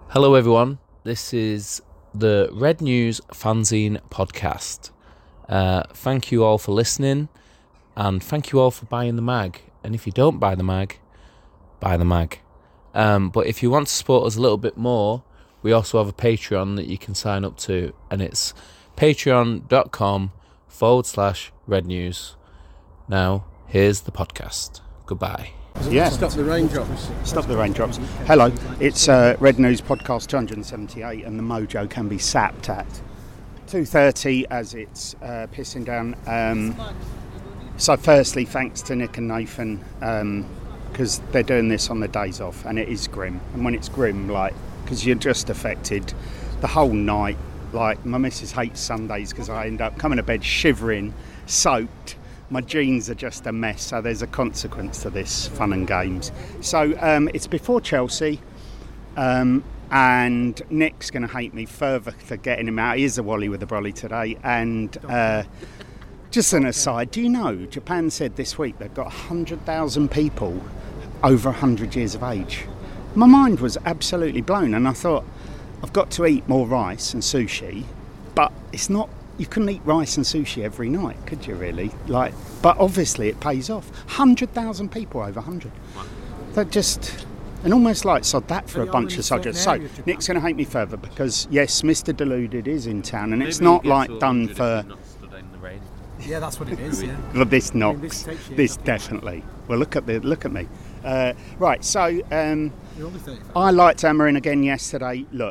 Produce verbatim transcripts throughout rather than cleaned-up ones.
Hello everyone, this is the Red News Fanzine podcast. Uh, thank you all for listening and thank you all for buying the mag. And if you don't buy the mag, buy the mag. Um, but if you want to support us a little bit more, we also have a Patreon that you can sign up to, and it's patreon.com forward slash Red News. Now, here's the podcast. Goodbye. Yeah. Stop the raindrops. Stop the raindrops. Hello, it's uh, Red News Podcast two hundred seventy-eight, and the mojo can be sapped at two thirty as it's uh, pissing down. Um, so firstly, thanks to Nick and Nathan, because um, they're doing this on the days off, and it is grim. And when it's grim, like, because you're just affected the whole night. Like, my missus hates Sundays because I end up coming to bed shivering, soaked. My jeans are just a mess, so there's a consequence to this fun and games. So um, it's before Chelsea, um, and Nick's going to hate me further for getting him out. He is a Wally with a brolly today. And uh, just an aside, do you know, Japan said this week they've got one hundred thousand people over one hundred years of age. My mind was absolutely blown, and I thought, I've got to eat more rice and sushi, but it's not. You couldn't eat rice and sushi every night, could you really? Like, but obviously it pays off. one hundred thousand people over one hundred. That just, and almost like sod that for a bunch of soldiers. So, Nick's going to hate me further because, yes, Mister Deluded is in town, and it's not like done for... Yeah, that's what it is, yeah. Well, this knocks. this takes you This up. definitely. Well, look at the look at me. Uh, right, so um, You're only thirty-five. I liked Amarin again yesterday. Look,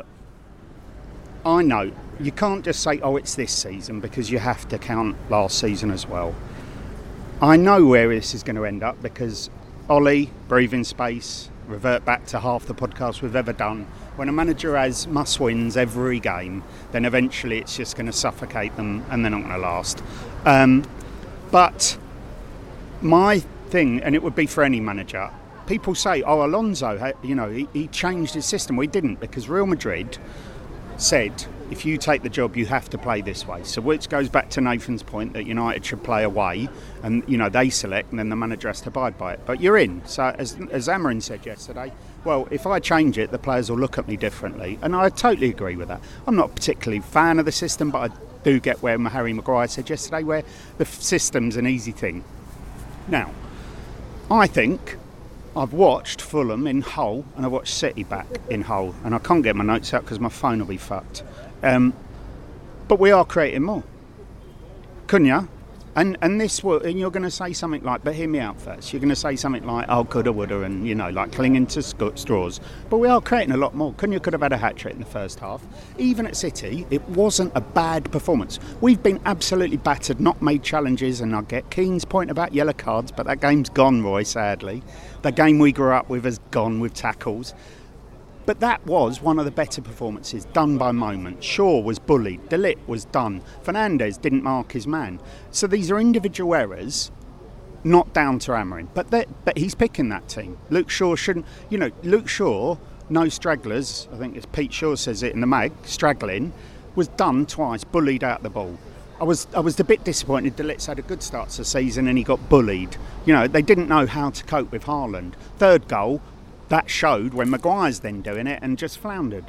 I know you can't just say, oh, it's this season, because you have to count last season as well. I know where this is going to end up, because Ollie, breathing space, revert back to half the podcast we've ever done. When a manager has must-wins every game, then eventually it's just going to suffocate them and they're not going to last. Um, but my thing, and it would be for any manager, people say, oh, Alonso, you know, he, he changed his system. Well, he didn't, because Real Madrid said, if you take the job, you have to play this way. So which goes back to Nathan's point that United should play away, and you know they select, and then the manager has to abide by it. But you're in. So as as Amarin said yesterday, well, if I change it, the players will look at me differently, and I totally agree with that. I'm not particularly a fan of the system, but I do get where Harry Maguire said yesterday, where the system's an easy thing. Now, I think I've watched Fulham in Hull, and I watched City back in Hull, and I can't get my notes out because my phone will be fucked. Um, but we are creating more. Couldn't you? And and this will, and you're going to say something like, but hear me out first. You're going to say something like, oh, coulda, woulda, and you know, like clinging to sc- straws. But we are creating a lot more. Couldn't you could have had a hat trick in the first half? Even at City, it wasn't a bad performance. We've been absolutely battered, not made challenges, and I get Keane's point about yellow cards, but that game's gone, Roy. Sadly, the game we grew up with has gone with tackles. But that was one of the better performances, done by moment. Shaw was bullied, De Ligt was done, Fernandes didn't mark his man. So these are individual errors, not down to Amarin. But but he's picking that team. Luke Shaw shouldn't, you know, Luke Shaw, no stragglers, I think it's Pete Shaw says it in the mag, straggling, was done twice, bullied out the ball. I was I was a bit disappointed. De Ligt's had a good start to the season and he got bullied. You know, they didn't know how to cope with Haaland. Third goal, that showed when Maguire's then doing it and just floundered.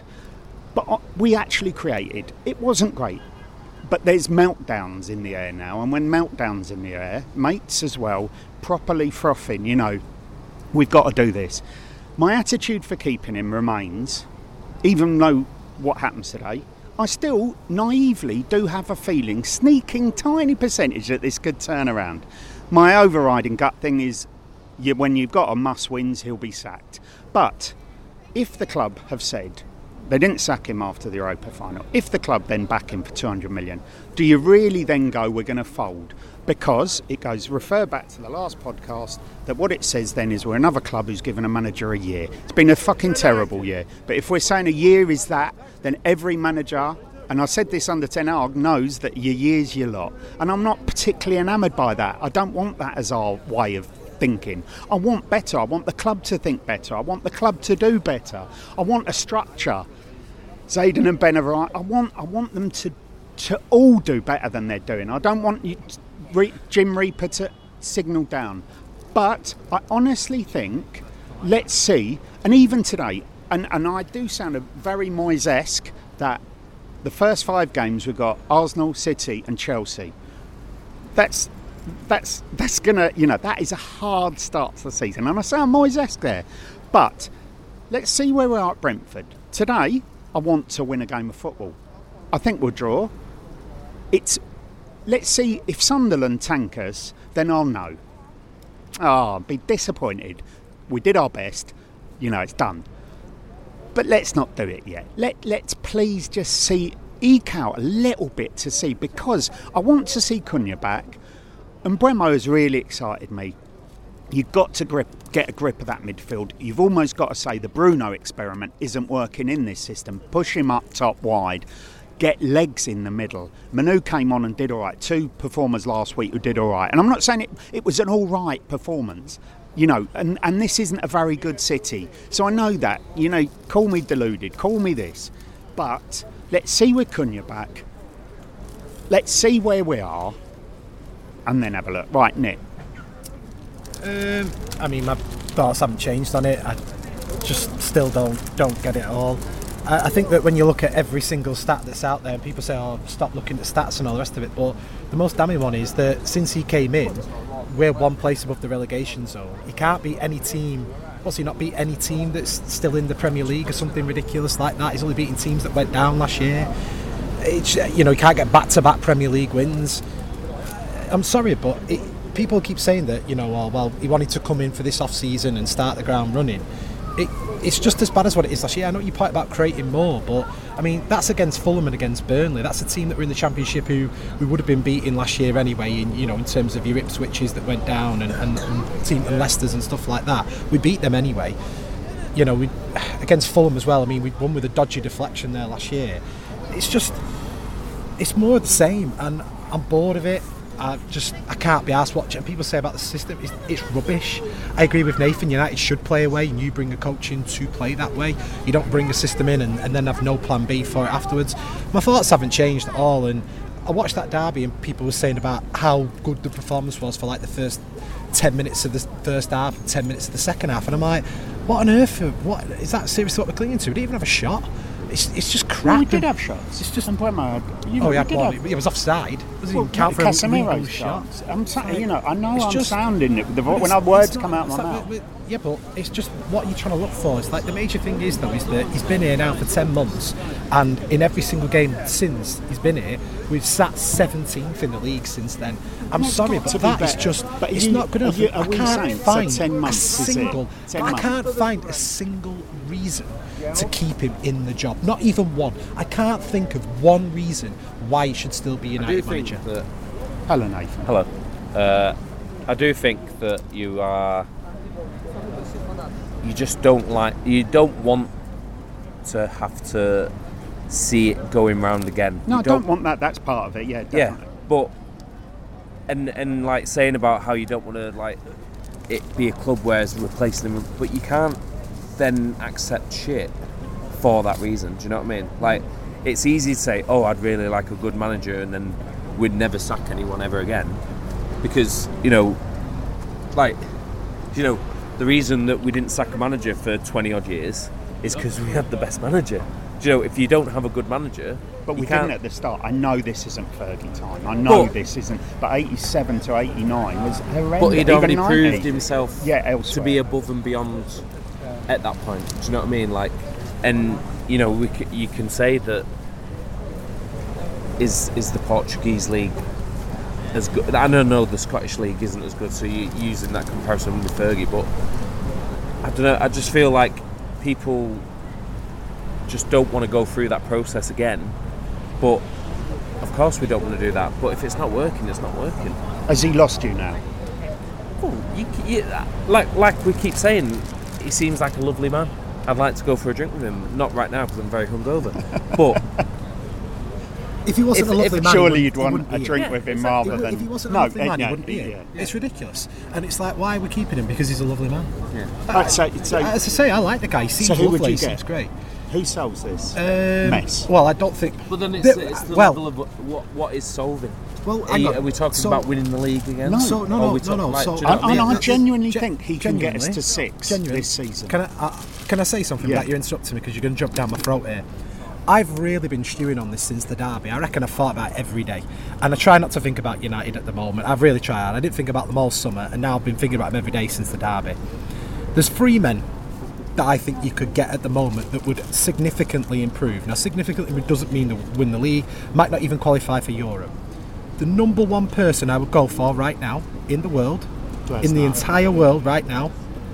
But we actually created. It wasn't great. But there's meltdowns in the air now. And when meltdowns in the air, mates as well, properly frothing, you know, we've got to do this. My attitude for keeping him remains, even though what happens today, I still naively do have a feeling, sneaking tiny percentage that this could turn around. My overriding gut thing is, You, when you've got a must-wins, he'll be sacked. But if the club have said they didn't sack him after the Europa final, if the club then back him for two hundred million, do you really then go, we're going to fold? Because it goes, refer back to the last podcast, that what it says then is we're another club who's given a manager a year. It's been a fucking terrible year. But if we're saying a year is that, then every manager, and I said this under Ten Hag, knows that your year's your lot. And I'm not particularly enamoured by that. I don't want that as our way of thinking. I want better. I want the club to think better. I want the club to do better. I want a structure. Zayden and Benavide, I want I want them to to all do better than they're doing. I don't want you, Jim Reaper to signal down. But I honestly think, let's see, and even today, and, and I do sound a very Moyes-esque that the first five games we've got Arsenal, City and Chelsea. That's that's that's gonna, you know, that is a hard start to the season. And I sound Moyes-esque there. But let's see where we are at Brentford. Today, I want to win a game of football. I think we'll draw. It's let's see if Sunderland tank us, then I'll know. Ah, oh, be disappointed. We did our best. You know, it's done. But let's not do it yet. Let, let's please just see, eke out a little bit to see, because I want to see Cunha back. And Bremo has really excited me. You've got to grip, get a grip of that midfield. You've almost got to say the Bruno experiment isn't working in this system. Push him up top wide. Get legs in the middle. Manu came on and did all right. Two performers last week who did all right. And I'm not saying it, it was an all right performance. You know, and, and this isn't a very good City. So I know that, you know, call me deluded, call me this. But let's see with Cunha back. Let's see where we are. And then have a look. Right, Nick. Um, I mean, my thoughts haven't changed on it. I just still don't don't get it all. I, I think that when you look at every single stat that's out there, and people say, oh, stop looking at stats and all the rest of it. But the most damning one is that since he came in, we're one place above the relegation zone. He can't beat any team. What's he not beat any team that's still in the Premier League or something ridiculous like that? He's only beating teams that went down last year. It's, you know, he can't get back-to-back Premier League wins. I'm sorry, but it, people keep saying that, you know, oh, well, he wanted to come in for this off-season and start the ground running. It, it's just as bad as what it is last year. I know you point about creating more, but I mean, that's against Fulham and against Burnley. That's a team that were in the Championship who we would have been beating last year anyway. In, you know, in terms of your Ipswiches that went down and, and, and team and Leicester's and stuff like that, we beat them anyway. You know, we against Fulham as well. I mean, we won with a dodgy deflection there last year. It's just, it's more of the same, and I'm bored of it. I just I can't be arsed watching. People say about the system, it's, it's rubbish. I agree with Nathan. United should play away, and you bring a coach in to play that way. You don't bring a system in and, and then have no plan B for it afterwards. My thoughts haven't changed at all. And I watched that derby, and people were saying about how good the performance was for like the first ten minutes of the first half, and ten minutes of the second half, and I'm like, what on earth? What is that seriously what we're clinging to? We didn't even have a shot. It's, it's just crap. Well, we did have shots. It's just. And Bremo, you know, oh, he had we one. have, It was offside. Doesn't well, even count for a Casemiro's shot. shots. I'm sa- you know, I know It's I'm just- sounding it with the vo- But when it's- our words it's not- come out of it's my like mouth. we- we- yeah, but it's just what you're trying to look for. It's like the major thing is though is that he's been here now for ten months, and in every single game since he's been here, we've sat seventeenth in the league since then. I'm Well, it's sorry, got but to be that is better. just But it's you- not good are enough. you- are I we can't saying so find ten a months, is it? single. ten I months? can't find a single reason to keep him in the job. Not even one. I can't think of one reason why he should still be I do United think manager. that. Hello, Nathan. Hello. Uh, I do think that you are. You just don't like. You don't want to have to see it going round again. No, you I don't want that. That's part of it. Yeah, definitely. Yeah, but and and like saying about how you don't want to like it be a club where it's replacing them, but you can't then accept shit for that reason. Do you know what I mean? Like, it's easy to say, oh, I'd really like a good manager, and then we'd never sack anyone ever again, because you know, like, you know, the reason that we didn't sack a manager for twenty odd years is because we had the best manager. Do you know, if you don't have a good manager, But we you can't, didn't at the start. I know this isn't Fergie time. I know But- this isn't. But eighty-seven to eighty-nine was horrendous. But he'd already Even proved ninety. himself Yeah, to elsewhere. be above and beyond at that point. Do you know what I mean? Like, and you know, we c- you can say that is is the Portuguese league as good? I don't know, the Scottish league isn't as good. So you're using that comparison with Fergie, but I don't know. I just feel like people just don't want to go through that process again. But of course, we don't want to do that. But if it's not working, it's not working. Has he lost you now? Oh, you, you, like like we keep saying, he seems like a lovely man. I'd like to go for a drink with him. Not right now because I'm very hungover. But If he wasn't If- a lovely if man, surely he wouldn't- you'd he want wouldn't a be drink here. with him exactly. rather than If he wasn't no, a lovely man, yeah, he wouldn't be yeah, here. yeah. It's ridiculous, and it's like, why are we keeping him? Because he's a lovely man. yeah. Right, so, so, As I say, I like the guy. He seems So who would lovely. you He get? seems great. who sells this Um, mess? Well, I don't think. But then it's, The- it's the well, level of what, what what is solving. Well, Are, hang you- on. are we talking So- about winning the league again? No. So, no, Or no, are we no, talking, no. like, So, do you know And, what I and mean? I genuinely Gen- think he can get us genuinely- to six genuinely. this season. Can I, uh, can I say something Yeah. that you're interrupting me because you're going to jump down my throat here? I've really been stewing on this since the derby. I reckon I've thought about it every day. And I try not to think about United at the moment. I've really tried. I didn't think about them all summer, and now I've been thinking about them every day since the derby. There's three men that I think you could get at the moment that would significantly improve. Now, significantly doesn't mean to win the league, might not even qualify for Europe. The number one person I would go for right now in the world, in the entire world right now,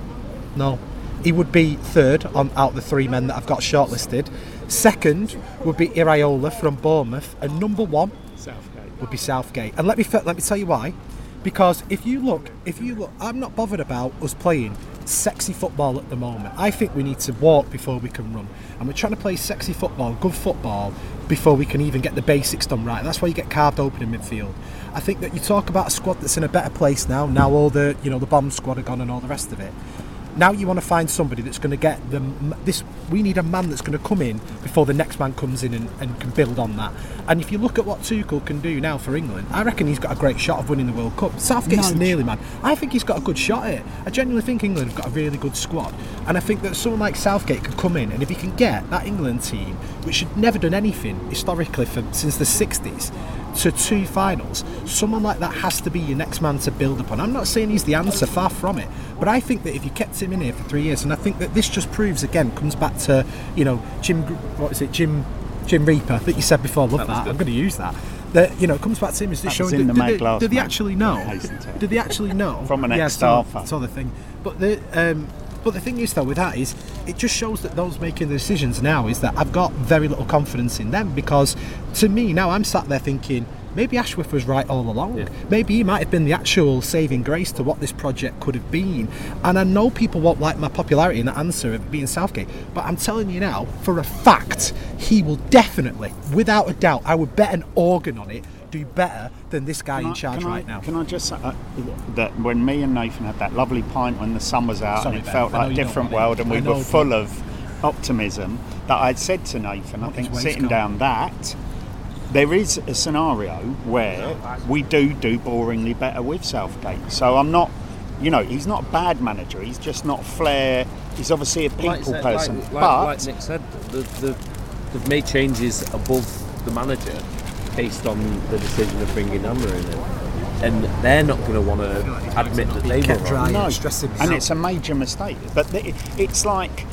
no, he would be third on out of the three men that I've got shortlisted. Second would be Iraola from Bournemouth, and number one Southgate. would be Southgate. And let me let me tell you why. Because if you look, if you look, I'm not bothered about us playing sexy football at the moment. I think we need to walk before we can run, and we're trying to play sexy football, good football, before we can even get the basics done right. That's why you get carved open in midfield. I think that you talk about a squad that's in a better place now. Now all the you know the bomb squad are gone and all the rest of it. Now you want to find somebody that's going to get them. This we need a man that's going to come in before the next man comes in and, and can build on that. And if you look at what Tuchel can do now for England, I reckon he's got a great shot of winning the World Cup. Southgate's No. nearly, man. I think he's got a good shot at it. I genuinely think England have got a really good squad, and I think that someone like Southgate could come in, and if he can get that England team, which had never done anything historically for since the sixties, to two finals, someone like that has to be your next man to build upon. I'm not saying he's the answer, far from it, but I think that if you kept him in here for three years, and I think that this just proves again, comes back to you know Jim, what is it, Jim, Jim Reaper that you said before. Love that. I'm going to use that. That you know, it comes back to him. Is this That was showing? in the do, mag do, last do they night, actually know? I hasten to. Do they actually know? From an yeah, ex-staffer. sort of thing. But the um, but the thing is though with that is it just shows that those making the decisions now is that I've got very little confidence in them, because to me now I'm sat there thinking, maybe Ashworth was right all along. Yeah. Maybe he might have been the actual saving grace to what this project could have been. And I know people won't like my popularity in the answer of being Southgate, but I'm telling you now, for a fact, he will definitely, without a doubt, I would bet an organ on it, do better than this guy Can in I- charge can I- right now. Can I just say uh, that when me and Nathan had that lovely pint when the sun was out Sorry, and it Ben, felt I know like a you don't different want it. world and we I know, were full of optimism, that I'd said to Nathan, I Want think his sitting waistcoat. down that there is a scenario where we do do boringly better with Southgate. So I'm not, you know, he's not a bad manager, he's just not flair, he's obviously a people Like you said- person. Like, like, but like Nick said, the, the, they've made changes above the manager based on the decision of bringing Amorim in, and they're not going to want to admit that they kept were dry. wrong. no, stressing me and out. it's a major mistake. But the, it's like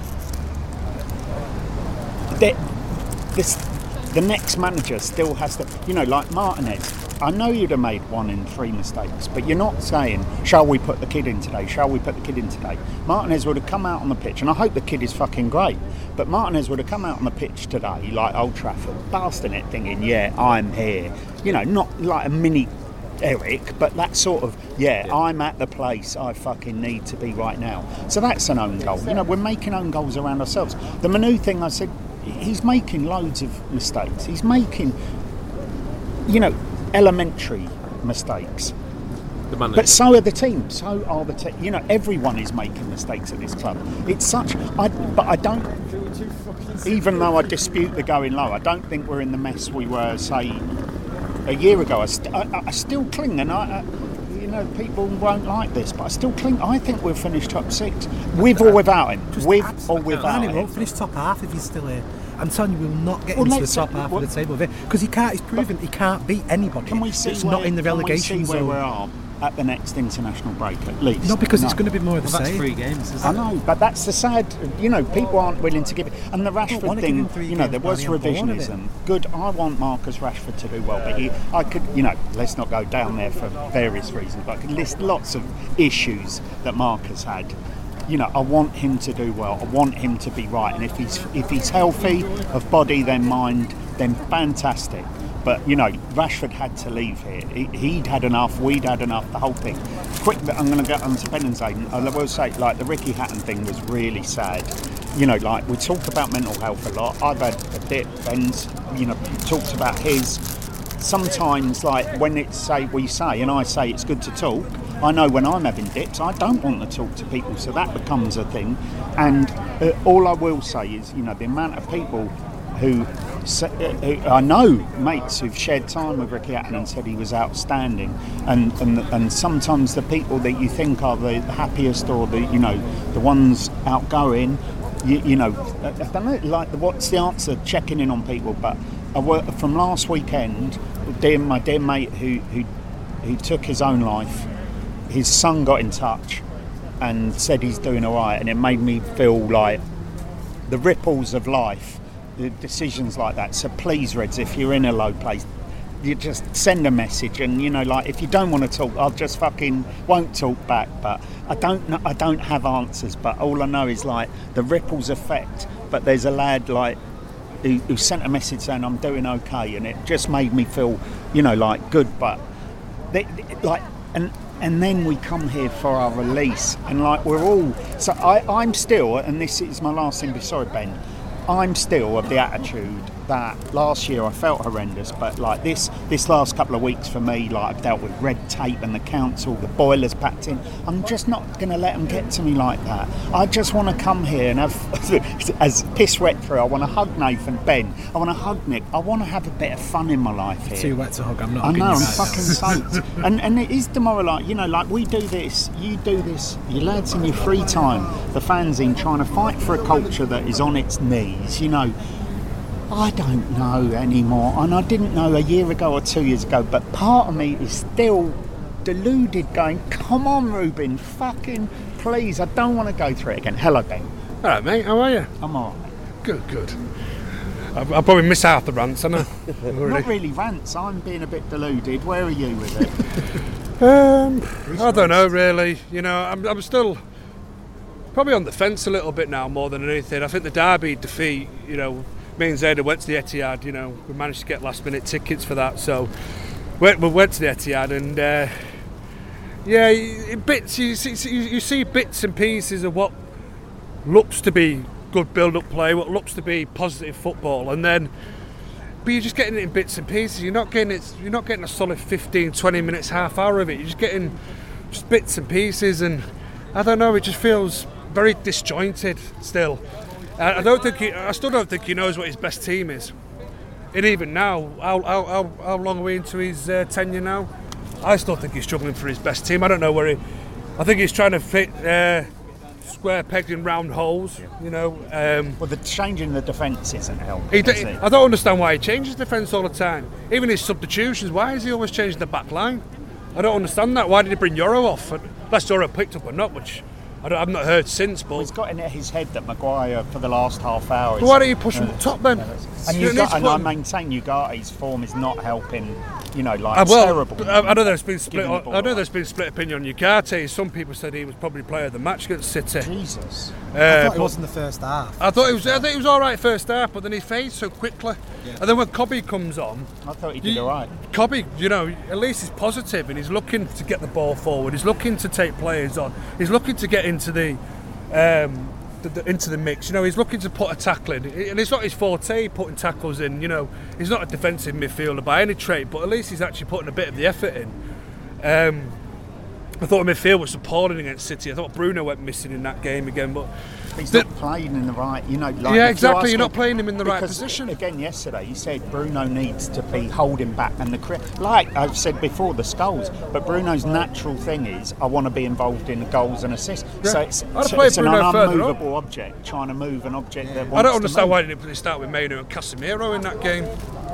the, this, the next manager still has to, you know, like Martinez. I know you'd have made one in three mistakes, but you're not saying, shall we put the kid in today? Shall we put the kid in today? Martinez would have come out on the pitch, and I hope the kid is fucking great, but Martinez would have come out on the pitch today, like Old Trafford, basting it, thinking, yeah, I'm here. You know, not like a mini Eric, but that sort of, yeah, yeah, I'm at the place I fucking need to be right now. So that's an own goal. You know, we're making own goals around ourselves. The Manu thing, I said, he's making loads of mistakes. He's making, you know, elementary mistakes. The manager. But so are the team. So are the team. You know, everyone is making mistakes at this club. It's such. I, but I don't. Even though I dispute the going low, I don't think we're in the mess we were, say, a year ago. I, st- I, I still cling, and I, I, you know, people won't like this, but I still cling. I think we'll finish top six, with or without him. Just With abs- or without Man, he him. won't finish top half if he's still here. I'm telling you, we'll not get Well, into the let's- top half well- of the table because he can't. He's proven he can't beat anybody. Can we see that's where, not in the relegation can we see zone? where we are at the next international break, at least? No, because it's No. going to be more of the Well, that's same. three games, isn't I it? know, but that's the sad. You know, people aren't willing to give it. And the wanna Rashford give thing, him three you know, games, there was Barney, I'm bored of it. revisionism. Good. I want Marcus Rashford to do well, but he, I could, you know, let's not go down there for various reasons. But I could list lots of issues that Marcus had. You know, I want him to do well. I want him to be right. And if he's if he's healthy of body, then mind, then fantastic. But, you know, Rashford had to leave here. He, he'd had enough, we'd had enough, the whole thing. Quick, I'm going to get on to Ben and Zayden. I will say, like, the Ricky Hatton thing was really sad. You know, like, we talk about mental health a lot. I've had a dip. Ben's, you know, talks about his. Sometimes, like, when it's, say, we say, and I say it's good to talk, I know when I'm having dips, I don't want to talk to people, so that becomes a thing. And uh, all I will say is, you know, the amount of people who, who I know mates who've shared time with Ricky Hatton and said he was outstanding, and, and and sometimes the people that you think are the happiest or the you know the ones outgoing, you, you know, I don't know, like what's the answer? Checking in on people, but I work, from last weekend, dear, my dear mate who who who took his own life, his son got in touch and said he's doing all right, and it made me feel like the ripples of life, the decisions like that. So please, Reds, if you're in a low place, you just send a message, and you know, like if you don't want to talk, I'll just fucking won't talk back. But I don't know, I don't have answers, but all I know is like the ripples effect. But there's a lad like who, who sent a message saying I'm doing okay, and it just made me feel, you know, like good. But they, like and. And then we come here for our release, and like we're all. So I, I'm still, and this is my last thing. Sorry, Ben. I'm still of the attitude that last year I felt horrendous, but like this, this last couple of weeks for me, like I've dealt with red tape and the council, the boilers packed in. I'm just not going to let them get to me like that. I just want to come here and have, as piss wet through. I want to hug Nathan, Ben. I want to hug Nick. I want to have a bit of fun in my life here. Too wet to hug. I'm not. I know. I'm you fucking soaked. and and it is demoralising. You know, like we do this, you do this. You lads in your free time, the fanzine, trying to fight for a culture that is on its knees. You know. I don't know anymore, and I didn't know a year ago or two years ago, but part of me is still deluded going, come on Ruben, fucking please, I don't want to go through it again. Hello Ben. Hello mate, how are you? I'm alright. Good, good. I'll, I'll probably miss out the rants, I know. Not really rants, I'm being a bit deluded. Where are you with it? um, I don't know really, you know, I'm, I'm still probably on the fence a little bit now more than anything. I think the Derby defeat, you know, me and Zayda went to the Etihad, you know, we managed to get last minute tickets for that, so we, we went to the Etihad, and uh, yeah, in bits, you see, you see bits and pieces of what looks to be good build-up play, what looks to be positive football, and then, but you're just getting it in bits and pieces, you're not getting it, you're not getting a solid fifteen, twenty minutes, half hour of it, you're just getting just bits and pieces, and I don't know, it just feels very disjointed still. I don't think he, I still don't think he knows what his best team is. And even now, how, how, how, how long are we into his uh, tenure now? I still think he's struggling for his best team. I don't know where he... I think he's trying to fit uh, square pegs in round holes, you know. Um, well, the changing the defence isn't helping, he, is it? I don't understand why he changes defence all the time. Even his substitutions, why is he always changing the back line? I don't understand that. Why did he bring Euro off? Unless Euro picked up or not, which... I don't, I've not heard since, but... Well, he's got in his head that Maguire, for the last half hour... But why don't you push him up top, then? And, you got, and I maintain Ugarte's form is not helping, you know, like, uh, well, terrible. I, I know there's been split. The I know there's been split opinion on Ugarte. Some people said he was probably player of the match against City. Jesus. I Uh, thought it was in the first half. I thought it was. I think it was all right first half, but then he fades so quickly. Yeah. And then when Cobby comes on, I thought he did you, all right. Cobby, you know, at least he's positive and he's looking to get the ball forward. He's looking to take players on. He's looking to get into the. Um, the, the, into the mix, you know, he's looking to put a tackle in, and it's not his forte putting tackles in, you know, he's not a defensive midfielder by any trait, but at least he's actually putting a bit of the effort in. Um, I thought midfield was appalling against City. I thought Bruno went missing in that game again, but he's the, not playing in the right, you know. Like yeah, if exactly. You You're not me, playing him in the right because, position. Again, yesterday he said Bruno needs to be holding back, and the like I've said before, the skulls. But Bruno's natural thing is I want to be involved in the goals and assists. Yeah. So it's, I'd so play it's an Bruno further unmovable object trying to move an object that wants I don't to understand move. why didn't they start with Maino and Casemiro in that game.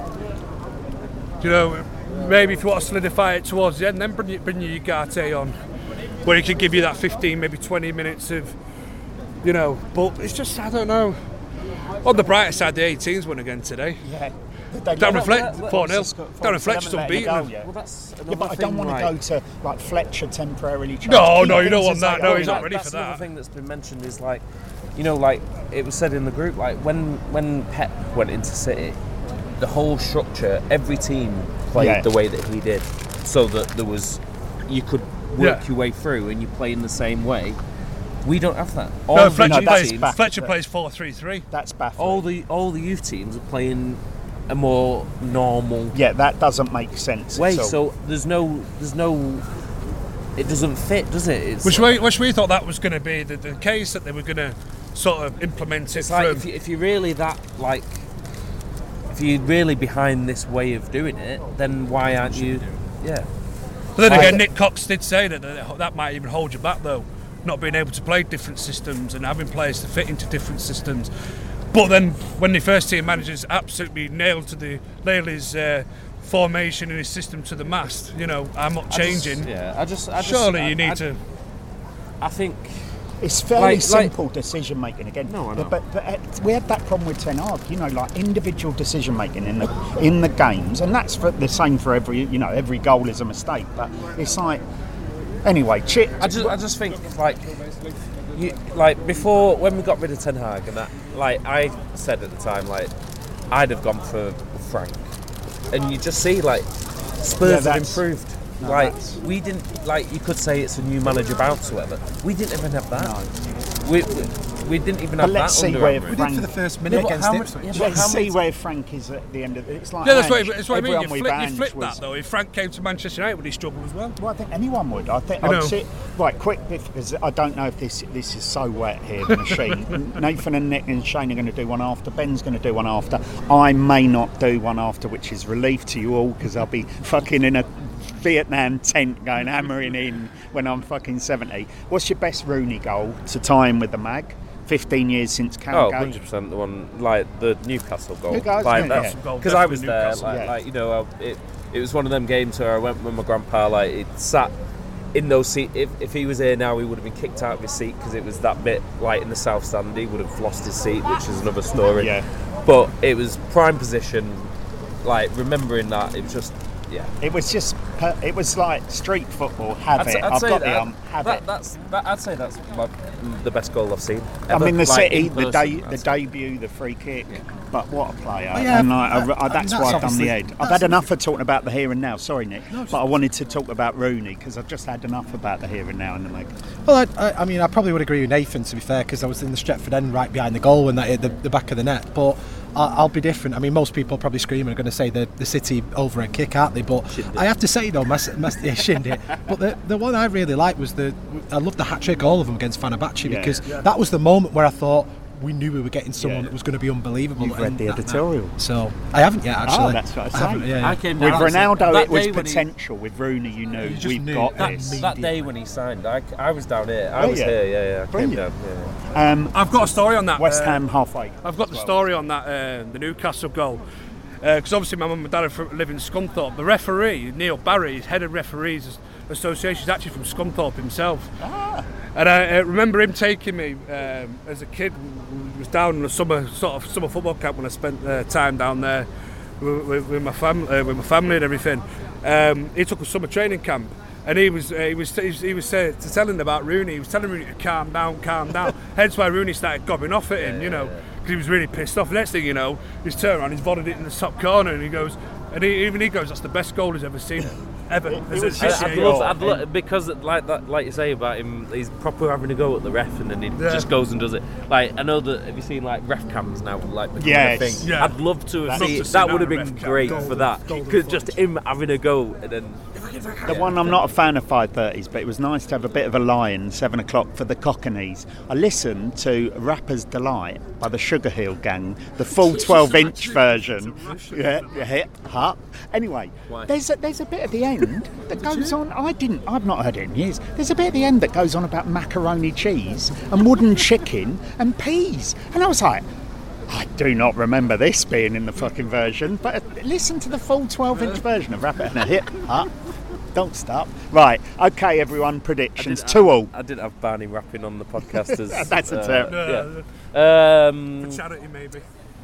You know, maybe if you want to solidify it towards the end, then bring, bring your Ugarte on, where he could give you that fifteen, maybe twenty minutes of, you know, but it's just, I don't know. On the brighter side, the eighteens won again today. Yeah. Darren Fletcher, four nil. Darren Fletcher's Fletcher's unbeaten. Yeah. Well, that's Yeah, but I don't want to go to like Fletcher temporarily. trying No, to no, keep you don't things want as that. they No, are. he's not that, ready that's for another that. thing that's been mentioned is like, you know, like it was said in the group, like when when Pep went into City, the whole structure, every team played Yeah. the way that he did, so that there was, you could work Yeah. your way through and you play in the same way. We don't have that. All No, the Fletcher No, that's plays. teams, back- Fletcher plays four three three. That's baffling. all the all the youth teams are playing a more normal Yeah, that doesn't make sense. way. at all. So there's no there's no. It doesn't fit, does it? It's Which we, which we thought that was going to be the, the case, that they were going to sort of implement it It's like through. if, you, if you're really that like if you're really behind this way of doing it, then why aren't you? Yeah. But then again, Nick Cox did say that that might even hold you back, though, not being able to play different systems and having players to fit into different systems. But then, when the first team managers absolutely nailed to the nail his uh, formation and his system to the mast, you know, I'm not changing. I just, yeah, I just. I just Surely I, you need I, to. I think. It's fairly Like- simple like- decision making again. No, I know. But, but uh, we had that problem with Ten Hag, you know, like individual decision making in the in the games, and that's for, the same for every, you know, every goal is a mistake. But it's like, anyway, Chip. I just, I just think like, you, like before when we got rid of Ten Hag and that, like I said at the time, like I'd have gone for Frank, and you just see like Spurs Yeah, have that's- improved. no, like that's- we didn't, like you could say it's a new manager bounce or whatever. We didn't even have that. We, we we didn't even But have let's that see under where Amorim. We Frank- did for the first Yeah, minute but against how Ipswich. much- yeah, but Let's how see much- where Frank is at the end of it. It's like Yeah, that's what, Ange. that's what I mean. Everyone You with flip, you Ange flip was- that though. If Frank came to Manchester United, would he struggle as well? Well, I think anyone would. I think You know. I'd sit right quick because I don't know if this this is so wet here, the machine. Nathan and Nick and Shane are going to do one after. Ben's going to do one after. I may not do one after, which is relief to you all because I'll be fucking in a Vietnam tent going hammering in when I'm fucking seventy. What's your best Rooney goal to tie in with the mag? Fifteen years since Oh, Calgary. one hundred percent the one, like the Newcastle goal. Newcastle, like, yeah, that's yeah. Goal, because I definitely was there. Newcastle, Like, yeah. like you know, I- it it was one of them games where I went with my grandpa. Like it sat in those seat. If, if he was here now, he would have been kicked out of his seat because it was that bit like in the south stand. He would have lost his seat, which is another story. Yeah. But it was prime position. Like remembering that, it was just yeah. It was just, per- it was like street football. Have I'd, it. say- I'd I've say got that, the um. Have that, it. That's that, I'd say that's my, the best goal I've seen. I ever. mean, the Like, city, in the person, day, I'd the say. debut, the free kick. But what a player! Oh, yeah, and like, I, uh, I, that's and why that's I've done the obviously- head. I've that's had enough of talking about the here and now. Sorry, Nick, No, it's- but I wanted to talk about Rooney because I've just had enough about the here and now in the mag. Well, I, I, I mean, I probably would agree with Nathan, to be fair, because I was in the Stretford end right behind the goal when that hit the, the back of the net. But I, I'll be different. I mean, most people probably screaming are going to say the, the City overhead kick, aren't they? But I have to say, though, my, my, yeah, shinned it. But the, the one I really liked was the, I loved the hat-trick, all of them against Fenerbahce, Yeah. because that was the moment where I thought, we knew we were getting someone Yeah. that was going to be unbelievable. You've read and the that- editorial. that- so I haven't yet, actually. Oh, that's what I haven't, say. yeah, yeah. I came With down Ronaldo, that it was day when he- potential. With Rooney, you knew You just we've knew got that this. me- That day when he signed, I, I was down here. I Oh, was yeah. here. Yeah, yeah. I came Brilliant. down. Yeah, yeah. Um, I've got a story on that. West uh, Ham halfway. I've got the as well. story on that, uh, the Newcastle goal. Because obviously my mum and dad are from, live in Scunthorpe. The referee, Neil Barry, is head of referees association, is actually from Scunthorpe himself. Ah. And I uh, remember him taking me um, as a kid. Was down in a summer sort of summer football camp when I spent uh, time down there with, with, with my family, uh, with my family and everything. Um, he took a summer training camp. And he was uh, he was he was, he was uh, telling about Rooney. He was telling Rooney to calm down, calm down. Hence why Rooney started gobbing off at him, you know, because he was really pissed off. The next thing you know, he's turned around, he's volleyed it in the top corner, and he goes, and he, even he goes, "That's the best goal he's ever seen, ever." It- As it a was I, just- fifty I'd year love, old. I'd love, because like that, like you say about him, he's proper having a go at the ref, and then he Yeah. just goes and does it. Like I know that. Have you seen like ref cams now? Like becoming Yes. a thing. Yeah. I'd love to have Love seen. to see That that would have ref been cam. great Golden- for that. golden Because just him having a go and then. The one, I'm not a fan of five thirties, but it was nice to have a bit of a lie-in, seven o'clock for the Cockneys. I listened to Rapper's Delight by the Sugar Hill Gang, the full twelve-inch version. Yeah, yeah, hip, hop. Anyway, Why? there's a, there's a bit at the end that goes on. I didn't, I've not heard it in years. There's a bit at the end that goes on about macaroni cheese and wooden chicken and peas, and I was like, I do not remember this being in the fucking version, but listen to the full twelve-inch version of Rapper and a hip, hop. Don't stop. Right, okay, everyone, predictions. Two all. I did have Barney rapping on the podcast as. That's a uh, terrible. Yeah. Um, Charity maybe.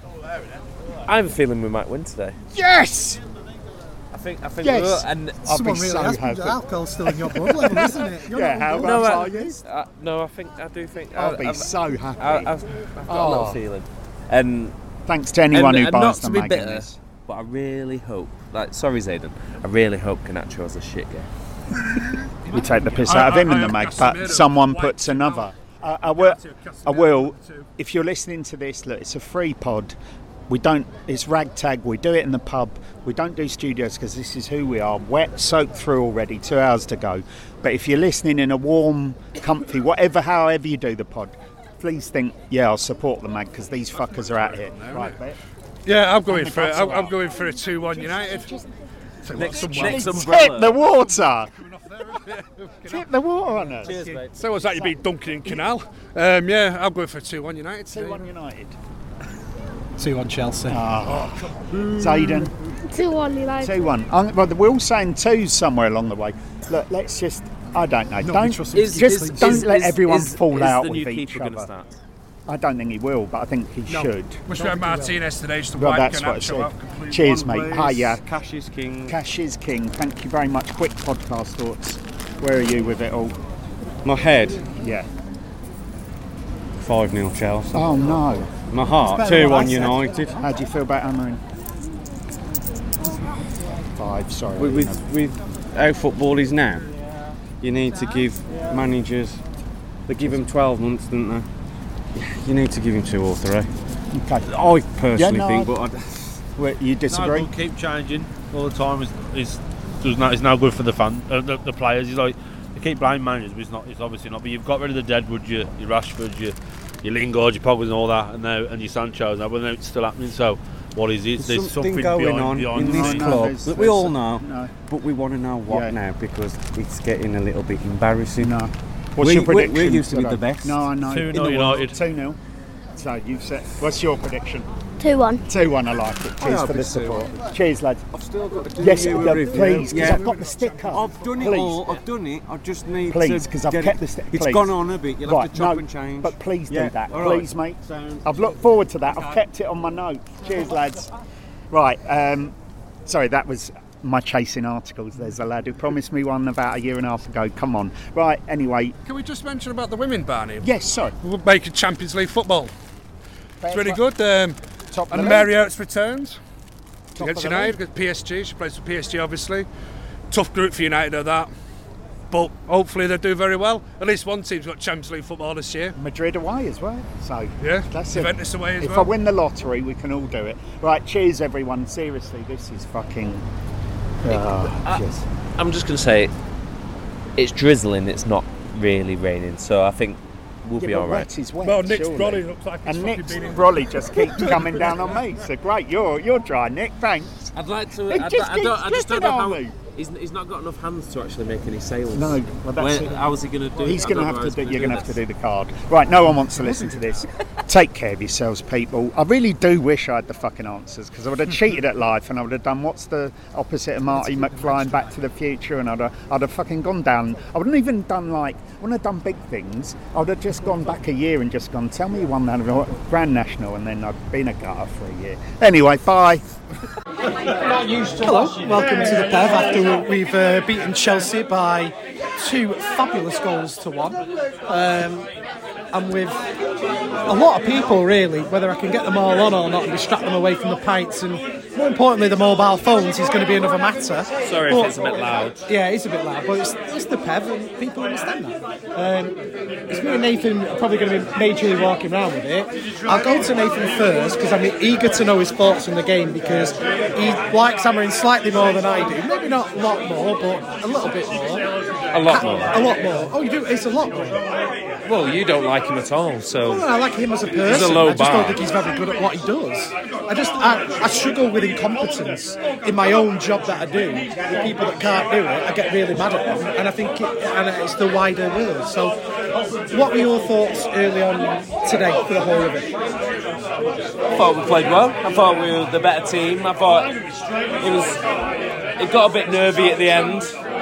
I have a feeling we might win today. Yes! I think. I think. Yes. we will, and I'll Someone be really so has happy. alcohol's still in your blood level, isn't it? You're Yeah, not how on about board. I- are you? uh, no, I think I do think. I'll I, be I've, so happy. I, I've, I've got a Oh. little feeling, and Thanks to anyone and, who and buys not the to be mag in bitter, this. but I really hope. Like, sorry, Zayden. I really hope Canacho has a shit game. We take the piss I- out of I- him in I the have mag, Casemiro but someone wiped puts him another. out. I, I will. Casemiro I will. too. If you're listening to this, look, it's a free pod. We don't. It's ragtag. We do it in the pub. We don't do studios because this is who we are. Wet, soaked through already. Two hours to go. But if you're listening in a warm, comfy, whatever, however you do the pod, please think, yeah, I'll support the mag because these fuckers are out here. Right, Bet? Yeah, I'm going for I'm, I'm going for a two one United. Next, Someone- next Tip umbrella. the water. Tip the water on us. Cheers, mate. So was that you beat Duncan in Canal? Um, yeah, I'm going for a two one United. two one United. two on Chelsea. Zayden. two one United. two one. Um, well, we're all saying twos somewhere along the way. Look, let's just. I don't know. Not Don't trusting just Is- don't is- let is- everyone is- fall is out the with new each keeper gonna other. start? I don't think he will, but I think he should. Wish we had Martinez today just to Well, wipe that's what I Garnacho out said. completely. Cheers, mate. Hi, yeah. Cash is king. Cash is king. Thank you very much. Quick podcast thoughts. Where are you with it all? My head, Yeah. five nil Chelsea. Oh no. My heart, better than two what I one said. United. How do you feel about Amarin? Five. Sorry. With, with, with how football is now, you need to give managers, they give them twelve months, don't they? You need to give him two or three. Okay. I personally Yeah, no, think, I- but I, Wait, you No, disagree? don't keep changing all the time. Is is does not. It's no good for the fan, uh, the, the players. He's like they keep blaming managers, but it's not. It's obviously not. But you've got rid of the Deadwood, your your Rashford, your your Lingard, your Pogbas, and all that, and now and your Sancho's. Now, but now it's still happening. So what is it? there's something going behind, on behind in the this scenes. No, club there's- that we there's all some- know, no. but we want to know what Yeah. now because it's getting a little bit embarrassing. No. What's We- your we- prediction? we're used to be today? the best. No, I know. two In nil the world. United. two nil. So you've said. What's your prediction? two one. two one. I like it. Cheers hope for the it's two support. Cheers, lads. I've still got to do Yes, you yeah, a review. please, because Yeah. I've got the sticker. I've done it Please. all. I've done it. I just need Please, to 'cause I've get kept it. the stick- It's please. gone on a bit. You'll Right, have to chop no, and change. but please Yeah, do that, all right. please, mate. Sound. I've looked forward to that. I've kept it on my notes. Cheers, lads. Right, um, sorry, that was my chasing articles. There's a lad who promised me one about a year and a half ago. Come on. Right, anyway. Can we just mention about the women, Barney? Yes, sorry. We're making Champions League football. It's really good. Um, Top of and the Mary league. Oates returns Top against of the United, against P S G. She plays for P S G, obviously. Tough group for United at that. But hopefully they do very well. At least one team's got Champions League football this year. Madrid away as well. So Yeah, that's it. Juventus away as If well. I win the lottery, we can all do it. Right, cheers, everyone. Seriously, this is fucking. Oh, cheers. I'm just going to say it's drizzling, it's not really raining, so I think we'll Yeah, be but all right. wet is wet, Well, Nick's surely. brolly looks like he's And fucking Nick's been in. brolly just keeps coming down on me. So great, you're you're dry, Nick. Thanks. I'd like to. It I, just don't, I, don't, I keeps just don't know dripping how. on me. He's, he's not got enough hands to actually make any sales. No, well, that's When, it. how's he going to do? He's I going to don't have know to how do. he's You're going to have this. to do the card. Right, no one wants to listen to this. Take care of yourselves, people. I really do wish I had the fucking answers because I would have cheated at life and I would have done what's the opposite of Marty McFly in Back to the Future, and I'd have, I'd have fucking gone down. I wouldn't even done like. I wouldn't have done big things. I would have just gone back a year and just gone. Tell me you won that Grand National, and then I'd been a gutter for a year. Anyway, bye. Hello, welcome to the P E V after we've uh, beaten Chelsea by two fabulous goals to one. Um, and with a lot of people, really, whether I can get them all on or not and distract them away from the pints and, more importantly, the mobile phones is going to be another matter. Sorry But- if it's a bit loud. Yeah, it's a bit loud, but it's, it's the P E V and people understand that. Um, it's me and Nathan are probably going to be majorly walking around with it. I'll go to Nathan first because I'm eager to know his thoughts on the game because he likes hammering slightly more than I do. Maybe not a lot more, but a little bit more. A lot more. A lot more. Oh, you do? It's a lot more. Well, you don't like him at all, so. Well, I like him as a person. low I just bar. don't think he's very good at what he does. I just I, I struggle with incompetence in my own job that I do. The people that can't do it, I get really mad at them, and I think it, and it's the wider world. So, what were your thoughts early on today for the whole of it? I thought we played well. I thought we were the better team. I thought it was. It got a bit nervy at the end.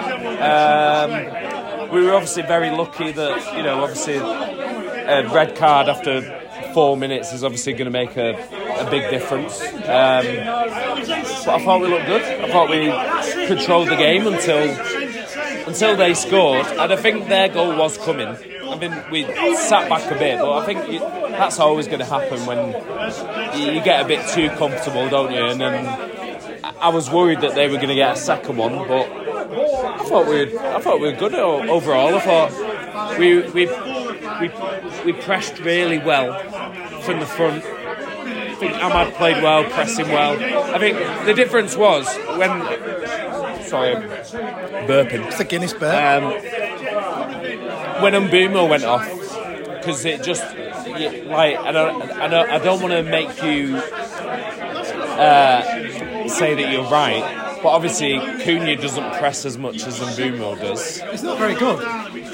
Um, we were obviously very lucky that, you know, obviously a red card after four minutes is obviously going to make a, a big difference. Um, but I thought we looked good. I thought we controlled the game until until they scored, and I think their goal was coming. I mean, we sat back a bit, but I think you, that's always going to happen when you, you get a bit too comfortable, don't you? And then I was worried that they were going to get a second one, but I thought we were, I thought we were good overall. I thought we we we we pressed really well from the front. I think Ahmad played well, pressing well. I think the difference was when. Sorry, I'm burping. It's a Guinness burp. Um, when Mbeumo went off, because it just you, like I don't I don't I don't want to make you uh, say that you're right, but obviously Cunha doesn't press as much as Mbeumo does. He's not very good.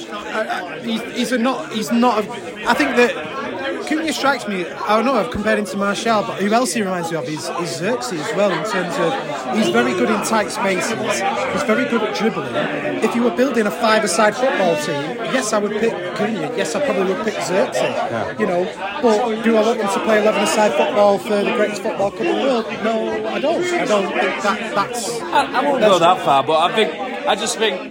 Uh, he's, he's a not. He's not. A, I think that Cunha strikes me. I don't know. I've compared him to Martial, but who else he reminds me of is, is Xerxes as well. In terms of he's very good in tight spaces. He's very good at dribbling. If you were building a five-a-side football team, yes, I would pick Cunha. Yes, I probably would pick Xerxes. Yeah. You know, but do I want him to play eleven-a-side football for the greatest football club in the world? No, I don't. I don't think that that's. I, I won't go that far, but I think I just think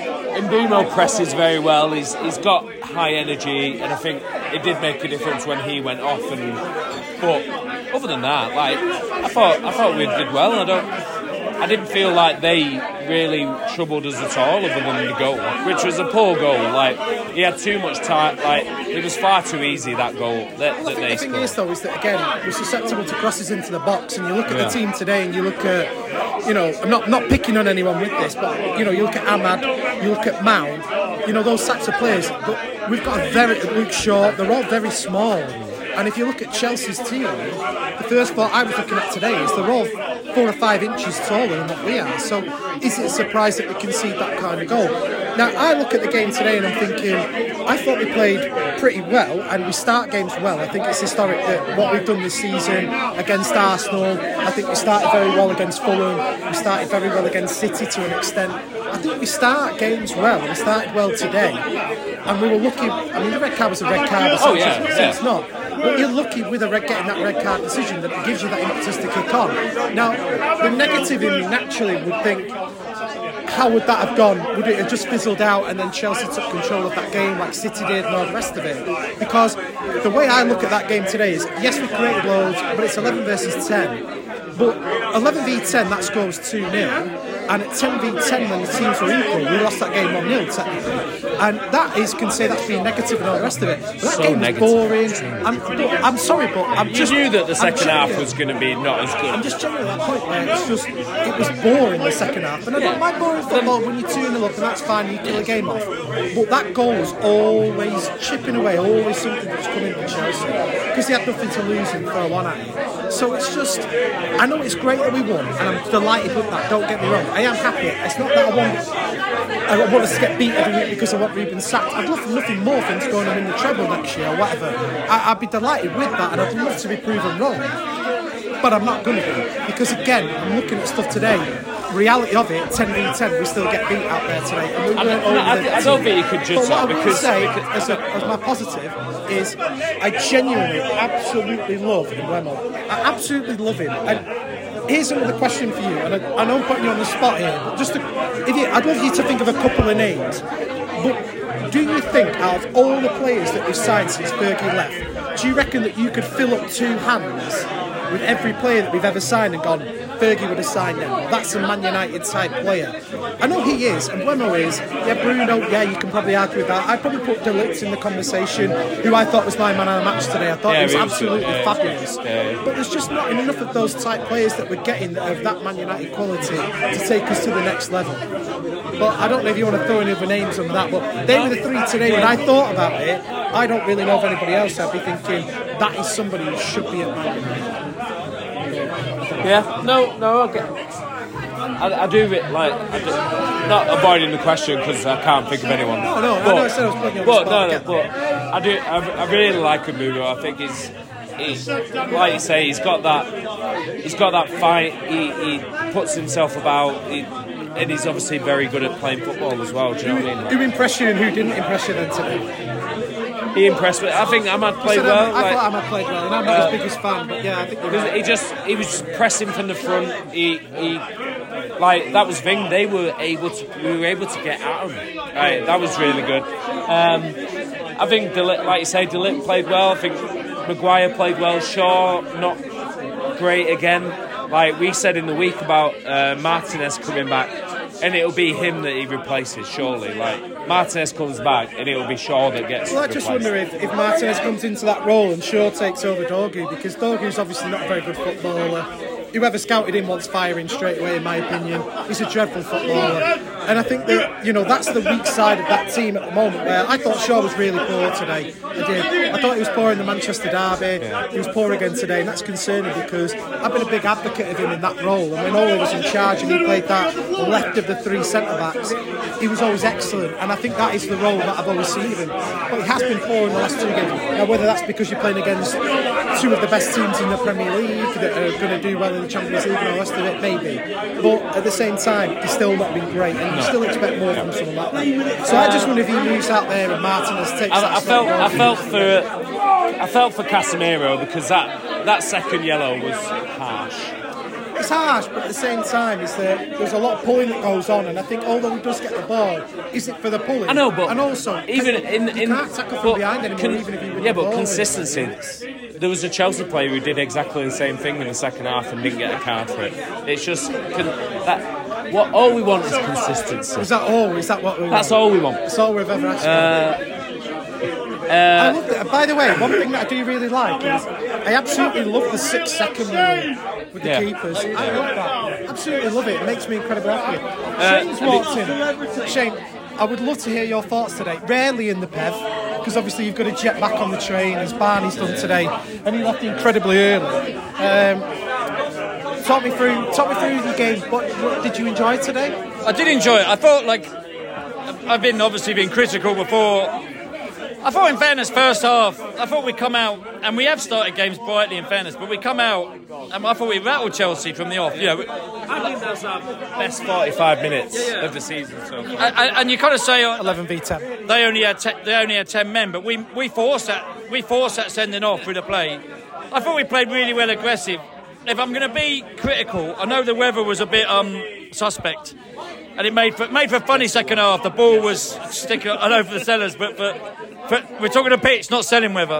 Mbeumo presses very well. He's he's got high energy, and I think it did make a difference when he went off. And but other than that, like I thought, I thought we did well. I don't. I didn't feel like they really troubled us at all, other than the goal, which was a poor goal. Like he had too much time. Like it was far too easy, that goal that, that well, they the thing scored. is, though, is that again we're susceptible to crosses into the box, and you look at Yeah. the team today, and you look at, you know, I'm not not picking on anyone with this, but you know, you look at Ahmad, you look at Mount, you know, those types of players. But we've got a very Luke Shaw. They're all very small. And if you look at Chelsea's team, the first thought I was looking at today is they're all four or five inches taller than what we are. So is it a surprise that we concede that kind of goal? Now, I look at the game today and I'm thinking, I thought we played pretty well and we start games well. I think it's historic that what we've done this season against Arsenal, I think we started very well against Fulham, we started very well against City to an extent. I think we start games well, we started well today. And we were lucky, I mean, the red card was a red card, Oh, yeah, so yeah. it's not. But you're lucky with a red, getting that red card decision that gives you that impetus to kick on. Now, the negative in me naturally would think, how would that have gone? Would it have just fizzled out and then Chelsea took control of that game like City did and all the rest of it? Because the way I look at that game today is, yes, we created loads, but it's eleven versus ten. But eleven v ten, that score was two nil. And at ten v ten, when the teams were equal, we lost that game one nil technically. And that is, can say that's being negative and all the rest of it. But that So game was negative. boring. I'm, I'm sorry, but I'm You just... knew that the I'm second half genuinely- was going to be not as good. I'm just generally at that point where it's just, it was boring the second half. And I don't mind boring football when you're two nil up and that's fine, you kill a game off. But that goal was always chipping away, always something that was coming to Chelsea. Because they had nothing to lose and throw one at it. So it's just, I know it's great that we won, and I'm delighted with that, don't get me wrong. I am happy. It's not that I want, I want us to get beat every week because I want Ruben sacked. I'd love nothing more for him to go on and win the treble next year or whatever. I, I'd be delighted with that, and I'd love to be proven wrong. But I'm not going to be, because again, I'm looking at stuff today. Reality of it, ten v ten, we still get beat out there today. And we I weren't don't- over I- the I don't team. think you could judge But what that I will because- say, because- as, a, as my positive, is I genuinely, absolutely love Mbeumo. I absolutely love him. And here's another question for you, and I, I know I'm putting you on the spot here, but just to, if you, I'd love you to think of a couple of names. But do you think, out of all the players that we've signed since Fergie left, do you reckon that you could fill up two hands with every player that we've ever signed and gone, Fergie would have signed him? That's a Man United type player. I know he is, and Mbeumo is. Yeah, Bruno, yeah, you can probably argue with that. I'd probably put De Ligt in the conversation, who I thought was my man of the match today. I thought Yeah, he was he was absolutely good, yeah. fabulous. Yeah. But there's just not enough of those type players that we're getting that have that Man United quality to take us to the next level. But I don't know if you want to throw any other names on that, but they were the three today. When I thought about it, I don't really know of anybody else. I'd be thinking, that is somebody who should be at Man United. Yeah, no, no, okay. I, I do it like I do, not avoiding the question because I can't think of anyone. No, no, I know I said I was putting you on the but, spot, no, I no, get but I do. I, I really like Mbeumo. I think he's, he's like you say, he's got that. He's got that fight. He, he puts himself about. He, and he's obviously very good at playing football as well. Do you know what I mean? Who impressed you and who didn't impress you then today? He impressed me. I think Ahmad played said well. I, I like- thought Ahmad played well, and I'm not Uh, his biggest fan, but yeah, I think you're Because right. he just he was just pressing from the front. He he like that was thing. They were able to we were able to get at him. Right, that was really good. Um, I think De Ligt, like you say, De Ligt played well. I think Maguire played well. Shaw not great again. Like we said in the week about uh, Martinez coming back, and it'll be him that he replaces surely. Like Martinez comes back, and it'll be Shaw that gets. Well, I just replaced. wonder if, if Martinez comes into that role and Shaw takes over Dorgu, because Dorgu's obviously not a very good footballer. Whoever scouted him wants firing straight away, in my opinion. He's a dreadful footballer. And I think that, you know, that's the weak side of that team at the moment, where I thought Shaw was really poor today. I did. I thought he was poor in the Manchester derby. Yeah. He was poor again today, and that's concerning because I've been a big advocate of him in that role. And when Ole was in charge and he played that left of the three centre-backs, he was always excellent. And I think that is the role that I've always seen of him. But he has been poor in the last two games. Now, whether that's because you're playing against two of the best teams in the Premier League that are going to do well in the Champions League and all the rest of it, maybe. But at the same time, he's still not been great, and you still expect more from someone like that. So I just wonder if he moves out there and Martinez takes I, that I felt goal. I felt for I felt for Casemiro because that that second yellow was harsh. It's harsh, but at the same time, it's the, there's a lot of pulling that goes on, and I think although he does get the ball, is it for the pulling? I know, but and also even can, in you in can't tackle from behind anymore, con, even if you win yeah, the but ball. consistency. There was a Chelsea player who did exactly the same thing in the second half and didn't get a card for it. It's just con, that. What all we want is consistency. Is that all? Is that what we That's want? all we want. That's all we've ever asked for. Uh, Uh, I loved it. By the way, one thing that I do really like is I absolutely love the six second rule with the yeah. keepers. I love that. Absolutely love it. It makes me incredibly happy. Uh, Shane's walked in. Shane, I would love to hear your thoughts today. Rarely in the P E V, because obviously you've got to jet back on the train, as Barney's done today, and he left incredibly early. Um, talk me through, talk me through the game. What, what did you enjoy today? I did enjoy it. I thought, like, I've been obviously been critical before. I thought, in fairness, first half, I thought we'd come out, and we have started games brightly, in fairness, but we come out, and I thought we rattled Chelsea from the off. You know, I think that's our best forty-five minutes yeah, yeah. of the season. So. And, and you kind of say eleven v ten. They only had te- they only had ten men, but we we forced that we forced that sending off through the play. I thought we played really well aggressive. If I'm going to be critical, I know the weather was a bit um, suspect. And it made for made for a funny second half. The ball was sticking. I know for the sellers, but for, for we're talking a pitch, not selling weather.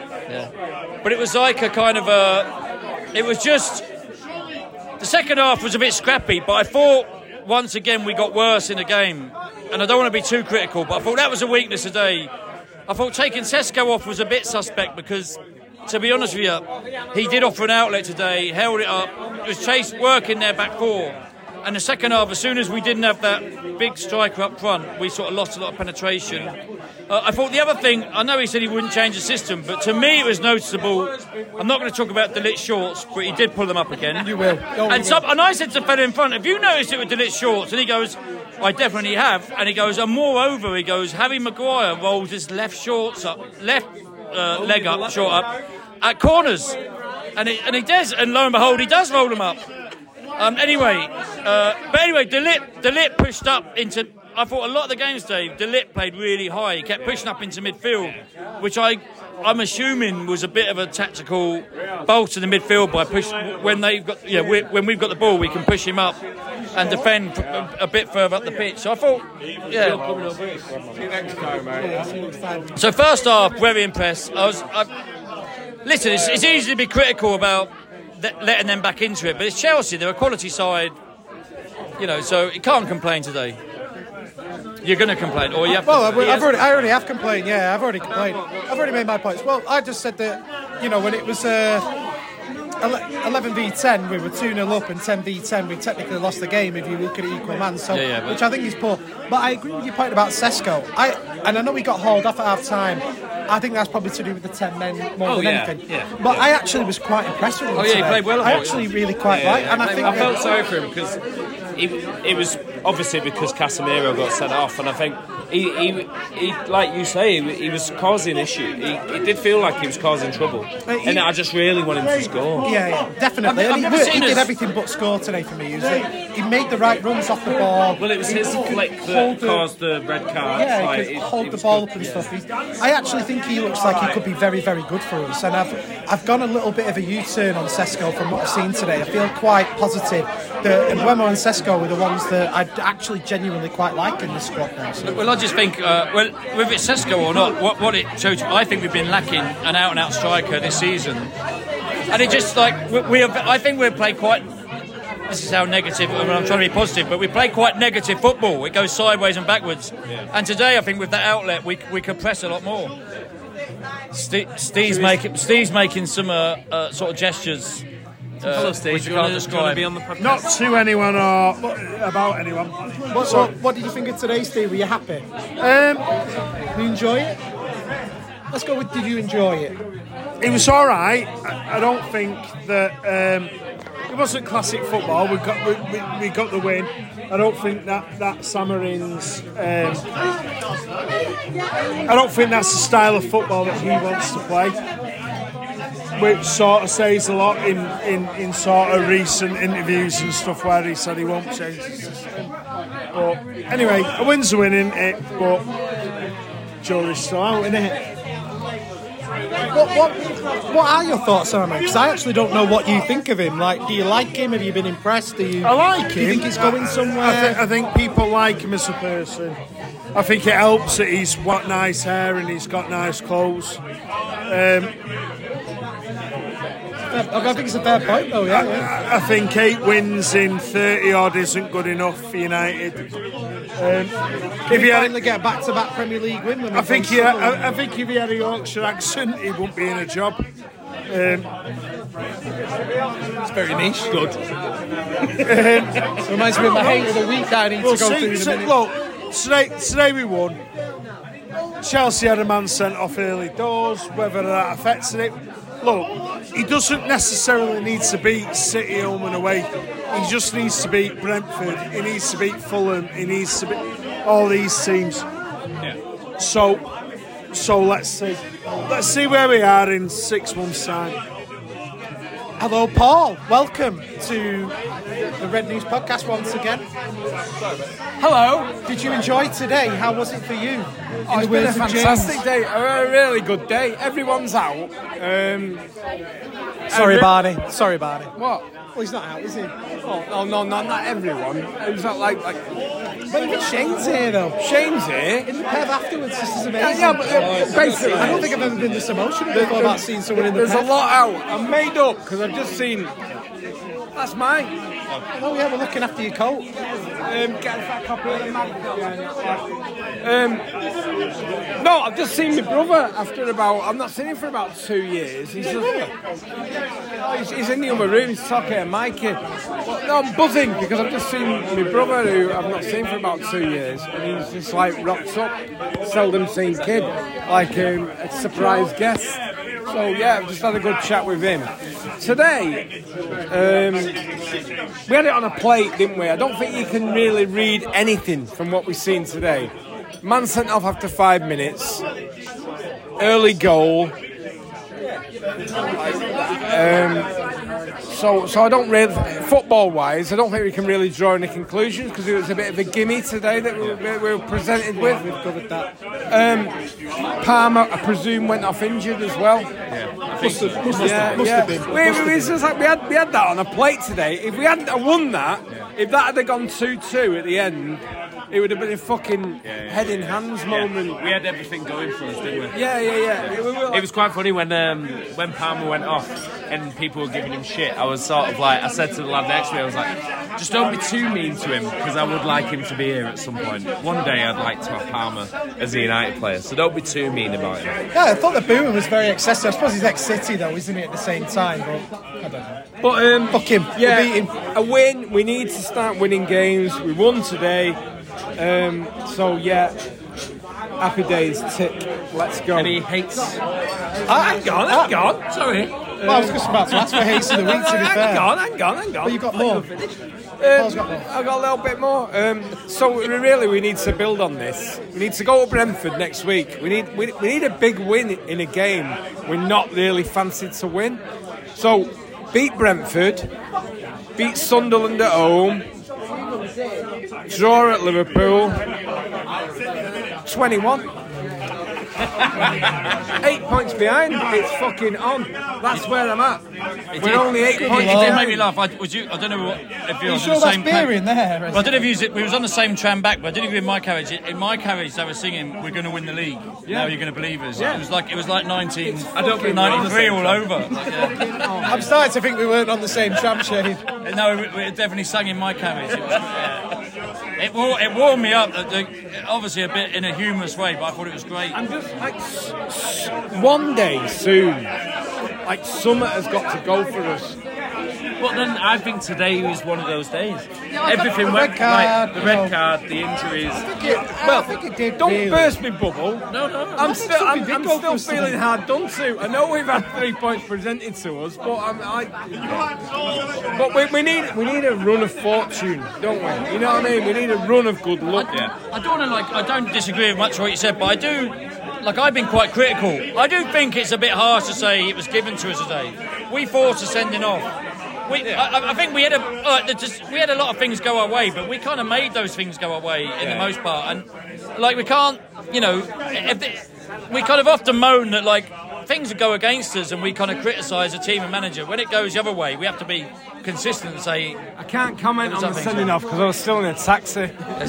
Yeah. But it was like a kind of a. It was just the second half was a bit scrappy, but I thought once again we got worse in the game. And I don't want to be too critical, but I thought that was a weakness today. I thought taking Sesko off was a bit suspect because, to be honest with you, he did offer an outlet today, held it up, was chased working their back four. And the second half, as soon as we didn't have that big striker up front, we sort of lost a lot of penetration. Uh, I thought the other thing, I know he said he wouldn't change the system, but to me it was noticeable. I'm not going to talk about De Ligt shorts, but he did pull them up again. You will. Oh, and, you some, will. and I said to the fella in front, have you noticed it with De Ligt shorts? And he goes, I definitely have. And he goes, and moreover, he goes, Harry Maguire rolls his left shorts up, left uh, leg up, short up, at corners. And he, and he does, and lo and behold, he does roll them up. Um, anyway, uh, but anyway, De Ligt, De Ligt pushed up into. I thought a lot of the games, Dave, De Ligt played really high. He kept pushing up into midfield, which I, I'm assuming was a bit of a tactical bolt in the midfield by push when they've got, yeah, we, when we've got the ball, we can push him up and defend a, a bit further up the pitch. So I thought, yeah. So first half, very impressed. I was, I, listen, it's, it's easy to be critical about letting them back into it, but it's Chelsea, they're a quality side, you know, so you can't complain today. You're going to complain, or you have well, to... I've, I've already, I already have complained, yeah, I've already complained. I've already made my points. Well, I just said that, you know, when it was uh, eleven v ten, we were two nil up, and ten v ten, we technically lost the game if you look at it equal man, so, yeah, yeah, but, which I think is poor. But I agree with your point about Sesko. I, and I know we got hauled off at half time. I think that's probably to do with the ten men more oh, than yeah, anything. Yeah, but yeah. I actually was quite impressed with him. Oh, yeah, today. he played well. I actually really quite yeah, like, yeah. and I, I think I felt sorry for him because he, it was obviously because Casemiro got sent off, and I think he, he, he like you say, he, he was causing issue. He, it did feel like he was causing trouble, he, and I just really want him to score. Yeah, yeah, definitely. I've, I've and never he, seen he did us. everything but score today for me. He, was like, he made the right runs off the ball. Well, it was he, his he could flick hold that the, caused the red card. Yeah, like, he could it, hold it the was ball good. up and Yeah. stuff. He's, I actually think he looks like he could be very, very good for us. And I've I've gone a little bit of a U-turn on Sesko from what I've seen today. I feel quite positive that Mbeumo and Sesko were the ones that I actually genuinely quite like in this squad now. So. Well, I just think, uh, well, whether it's Sesko or not, what, what it shows, I think we've been lacking an out-and-out striker this season. And it just, like, we, we have, I think we've played quite, this is how negative, I mean, I'm trying to be positive, but we play quite negative football. It goes sideways and backwards. Yeah. And today, I think with that outlet, we we could press a lot more. Steve, Steve's, making, Steve's making some uh, uh, sort of gestures Uh, Hello, Steve. would Do you you want want to to describe? be on the podcast? Not to anyone or about anyone. What, So- what, what did you think of today, Steve? Were you happy? Um, Did you enjoy it? Let's go with, did you enjoy it? it was all right. I, I don't think that um, it wasn't classic football. We got we, we, we got the win. I don't think that that Samarin's. Um, I don't think that's the style of football that he wants to play. Which sort of says a lot in, in, in sort of recent interviews and stuff where he said he won't change the system. But anyway, a win's a win, isn't it? But jury's still out, isn't it? What, what, what are your thoughts on him? Because I actually don't know what you think of him. Like, do you like him? Have you been impressed? Do you, I like him. Do you think he's going somewhere? I, th- I think people like him as a person. I think it helps that he's got nice hair and he's got nice clothes. Um, I, I think it's a fair point, though. Yeah. yeah. I, I think eight wins in thirty odd isn't good enough for United. Um, If he finally get a back-to-back Premier League win, then I think he, I, I think if he had a Yorkshire accent, he wouldn't be in a job. Um, it's very niche. Good. um, reminds me of my hate of the week I need well, to go see, through in a see, minute. Look, today, today we won. Chelsea had a man sent off early doors, whether that affected it. Look, he doesn't necessarily need to beat City home and away. He just needs to beat Brentford. He needs to beat Fulham. He needs to beat all these teams. Yeah. So, so let's see. Let's see where we are in six months' time. Hello, Paul. Welcome to the Red News Podcast once again. Hello. Did you enjoy today? How was it for you? Oh, it's been a fantastic day, a really good day. Everyone's out. Um, Sorry, every- Barney. Sorry, Barney. What? Well, he's not out, is he? Oh, no, no, no, not everyone. It was not like, like. But even Shane's here, though. Shane's here. In the pub afterwards, this is amazing. Yeah, yeah, but uh, basically, I don't think I've ever been this emotional before about seeing someone in the There's pub. a lot out. I'm made up because I've just seen. That's mine. Oh yeah, we're looking after your coat. Um, get a fat copy of the mag. Um, no, I've just seen my brother after about. I've not seen him for about two years. He's just. He's, he's in the other room. He's talking to Mikey. Well, no, I'm buzzing because I've just seen my brother who I've not seen for about two years, and he's just like rocks up, seldom seen kid, like um, a surprise guest. So yeah, I've just had a good chat with him. Today, um, we had it on a plate, didn't we? I don't think you can really read anything from what we've seen today. Man sent off after five minutes. Early goal. Um, so, so I don't really, football-wise, I don't think we can really draw any conclusions because it was a bit of a gimme today that we, we were presented with. We've covered that. Um, Palmer, I presume, went off injured as well. Yeah, Must have, must have, yeah, must yeah. have been. We, Must have we, it's just like we had we had that on a plate today. If we hadn't have won that, if that had gone two two at the end, it would have been a fucking yeah, yeah, head in hands yeah. moment. We had everything going for us, didn't we? Yeah, yeah, yeah. We were like, it was quite funny when um, when Palmer went off and people were giving him shit. I was sort of like, I said to the lad next to me, I was like, just don't be too mean to him because I would like him to be here at some point. One day I'd like to have Palmer as a United player, so don't be too mean about him. Yeah, I thought the booing was very excessive. I suppose he's ex-City though, isn't he, at the same time? But I don't know. But um, fuck him. Yeah, we beat him. A win. We need to start winning games. We won today. Um, so yeah, happy days. Tick. Let's go. And he hates. Ah, hang on, hang on. Sorry. Well, I was just about to ask for hates of the week. To be fair. Hang on, hang on, hang on. But you've got more. Um, I've got a little bit more. Um, so we really, we need to build on this. We need to go to Brentford next week. We need we, we need a big win in a game we're not really fancied to win. So beat Brentford, beat Sunderland at home, draw at Liverpool, twenty-one. Eight points behind. It's fucking on. That's where I'm at. It We're did, only eight it points did behind. make me laugh. I, was you, I don't know what, if you Are you were sure on the that's same beer pa- in there? Well, I don't know if you was, we was on the same tram back, but I didn't agree with my carriage. In my carriage, they were singing, "We're going to win the league." Yeah. Now you're going to believe us. Yeah. It was like it was like nineteen. I don't think ninety-three we're all on the over. Like, yeah. I'm starting to think we weren't on the same tram, Shane. No, we, we definitely sang in my carriage. It, was, yeah. it, wore, it warmed me up. uh, the- Obviously, a bit in a humorous way, but I thought it was great. I'm just like s- s- one day soon, like summer has got to go for us. But then I think today was one of those days. Yeah, Everything the went red card, like the you red know. card, the injuries. I think it, Well, I think it did. Don't really. burst me bubble. No, no, no. I'm I think still, I'm, something I'm did go still for feeling something. hard done to. I know we've had three points presented to us, but I'm, I. But we, we need we need a run of fortune, don't we? You know what I mean? We need a run of good luck. I, I don't want to like. I don't disagree with much of what you said, but I do. Like I've been quite critical. I do think it's a bit harsh to say it was given to us today. We forced a sending off. We, I, I think we had a uh, just, we had a lot of things go our way, but we kind of made those things go our way in Yeah. the most part. And like we can't, you know, if the, we kind of often moan that like things go against us, and we kind of criticise the team and manager. When it goes the other way, we have to be consistent and say. I can't comment What on does the that mean, sending sir? off because I was still in a taxi.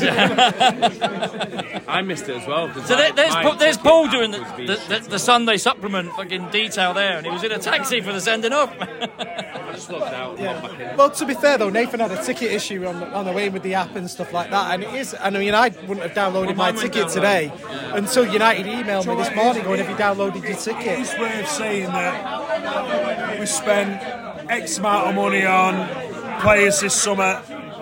I missed it as well. 'cause So my- there, there's my Paul, there's ticket Paul doing the, was being the, the, the Sunday supplement fucking detail there, and he was in a taxi for the sending off. I just looked out. Yeah. Well, to be fair though, Nathan had a ticket issue on the, on the way with the app and stuff like that, and it is. I mean, I wouldn't have downloaded Well, my mine went ticket download. today until United emailed me this morning going, "Have you downloaded your ticket?" His way of saying that we spent X amount of money on players this summer.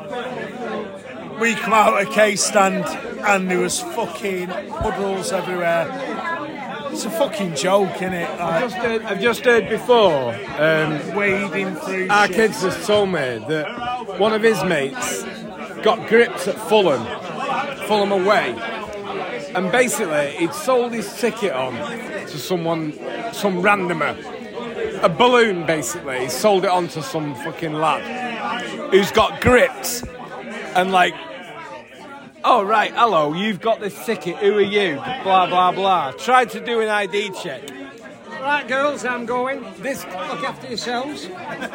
We come out at case stand and there was fucking puddles everywhere. It's a fucking joke, innit? I've Like, just heard, I've just heard before. Um, wading through Our shit. kids has told me that one of his mates got grips at Fulham, Fulham away, and basically he'd sold his ticket on to someone, some randomer, a balloon basically. He sold it on to some fucking lad who's got grips, and like, oh right, hello, you've got this ticket. Who are you? Blah blah blah. Tried to do an I D check. Right, girls, I'm going. This, look after yourselves.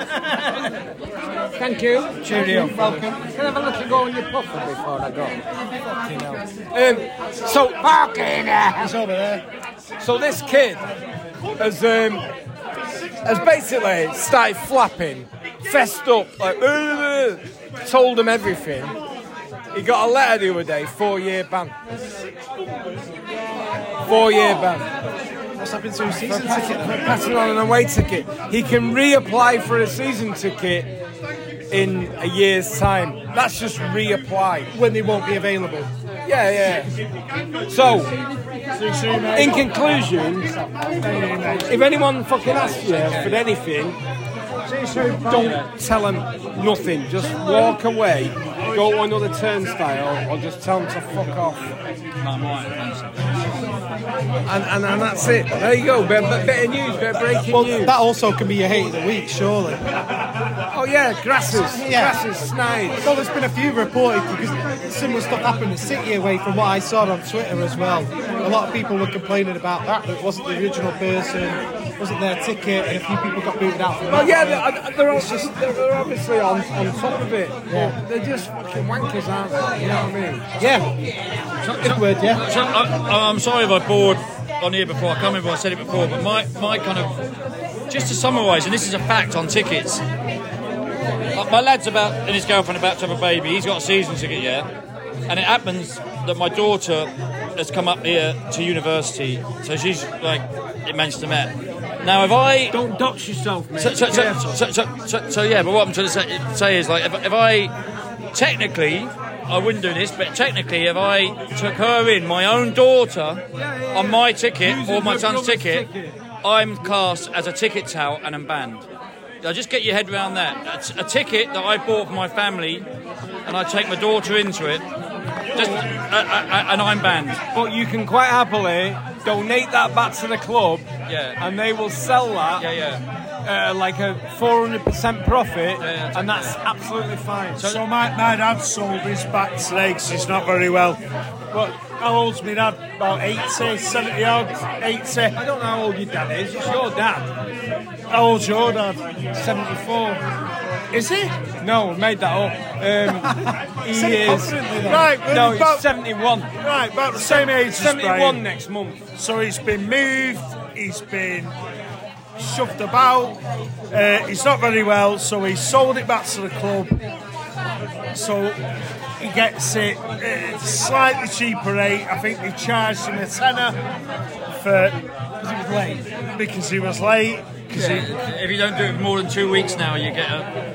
Thank you. Cheerio. Welcome. Can I have a little go on your puffer before I go? Um, so fucking hell. It's over there. So this kid has um, has basically started flapping, fessed up, like "Ugh," told them everything. He got a letter the other day, four year ban. Four year ban. What's happened to his For season passing, ticket? for passing on an away ticket. He can reapply for a season ticket in a year's time. That's just reapply. When they won't be available. Yeah, yeah. So, in conclusion, if anyone fucking asks you for anything, don't tell them nothing. Just walk away, go to another turnstile, or just tell them to fuck off. And, and, and that's it. There you go. Bit, bit of news, bit of breaking Well, news. that also can be your hate of the week, surely. Oh yeah, grasses, Yeah. grasses, snides. Well, there's been a few reported because similar stuff happened at City away from what I saw on Twitter as well. A lot of people were complaining about that, that it wasn't the original person, wasn't their ticket, and a few people got booted out from Well, that. yeah, they're, they're, also, they're obviously on, on top of it, but they're just fucking wankers, aren't they? You know what I mean? Yeah. Good word, yeah. So, I, I'm sorry if I bored on here before. I can't remember if I said it before, but my, my kind of just to summarise, and this is a fact on tickets. My, my lad's about and his girlfriend about to have a baby. He's got a season ticket, yeah, and it happens that my daughter has come up here to university, so she's like in Manchester Met. Now, if I don't dox yourself, mate. So, so, so, so, so, so, so yeah, but what I'm trying to say, say is like if, if I technically. I wouldn't do this, but technically, if I took her in, my own daughter, on my ticket or my son's ticket, I'm classed as a ticket tout and I'm banned. Now, just get your head around that. A, a ticket that I bought for my family, and I take my daughter into it, just, uh, uh, and I'm banned. But you can quite happily donate that back to the club, yeah, and they will sell that. Yeah, yeah. Uh, like a four hundred percent profit, yeah, and that's absolutely fine. So, so my, my dad sold his back today because he's not very well. But how old's my dad? About eighty, seventy odd, eighty. I don't know how old your dad is. It's your dad. How old's your dad? seventy-four. Is he? No, I made that up. Um, he is. Right, well, no, he's about, seventy-one. Right, about the same age as seventy-one Brian. next month. So he's been moved, he's been shoved about, uh, he's not very well, so he sold it back to the club. So he gets it at a slightly cheaper rate. I think they charged him a tenner for because he was late. Because he was late. Yeah, if you don't do it for more than two weeks now, you get a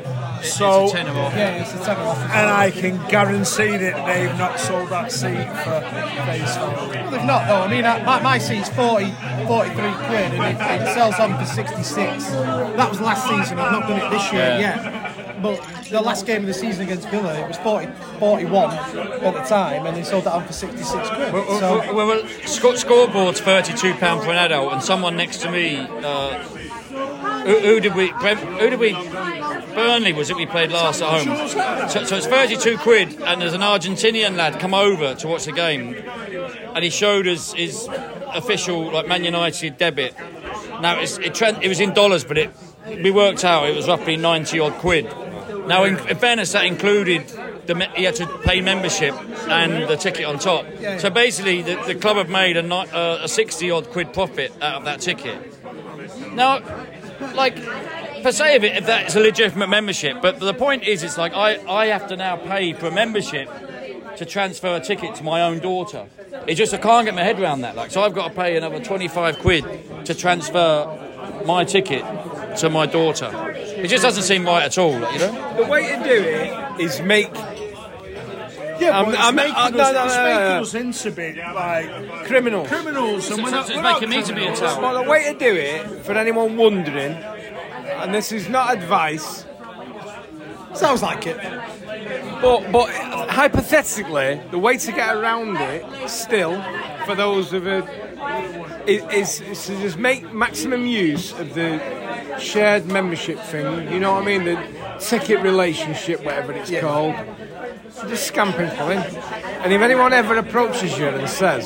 So, it's a tenner off. Yeah, it's a tenner off. And I can guarantee that they've not sold that seat for face value. Well, they've not though. I mean, uh, my, my seat's forty, forty-three quid, and it, it sells on for sixty-six. That was last season. I've not done it this year yet. But the last game of the season against Villa, it was forty, forty-one at the time, and they sold that on for sixty-six quid. Well, so, well, well, well sc- scoreboard's thirty-two pounds for an adult, and someone next to me. Uh, who, who did we? Who did we? Burnley was it? We played last at home. So, so it's thirty-two quid, and there's an Argentinian lad come over to watch the game, and he showed us his official like Man United debit. Now it's, it, it was in dollars, but it we worked out it was roughly ninety odd quid. Now, in, in fairness, that included the, he had to pay membership and the ticket on top. So basically, the, the club have made a, uh, a sixty odd quid profit out of that ticket. Now, like per se, if, it, if that's a legitimate membership, but the point is, it's like I, I have to now pay for a membership to transfer a ticket to my own daughter. It's just I can't get my head around that. Like, so I've got to pay another twenty-five quid to transfer my ticket to my daughter. It just doesn't seem right at all, you know. The way to do it is make. Yeah, I'm, but it's I'm, making, I'm, us, no, no, it's no, no, making no. us into being like criminals. Criminals, and So- we're so not, it's we're making not me to be a criminals. towel. Well, the way to do it, for anyone wondering, and this is not advice, sounds like it. but but hypothetically, the way to get around it, still, for those of it, is, is to just make maximum use of the shared membership thing. You know what I mean? The ticket relationship, whatever it's called. Just scam people in. And if anyone ever approaches you and says,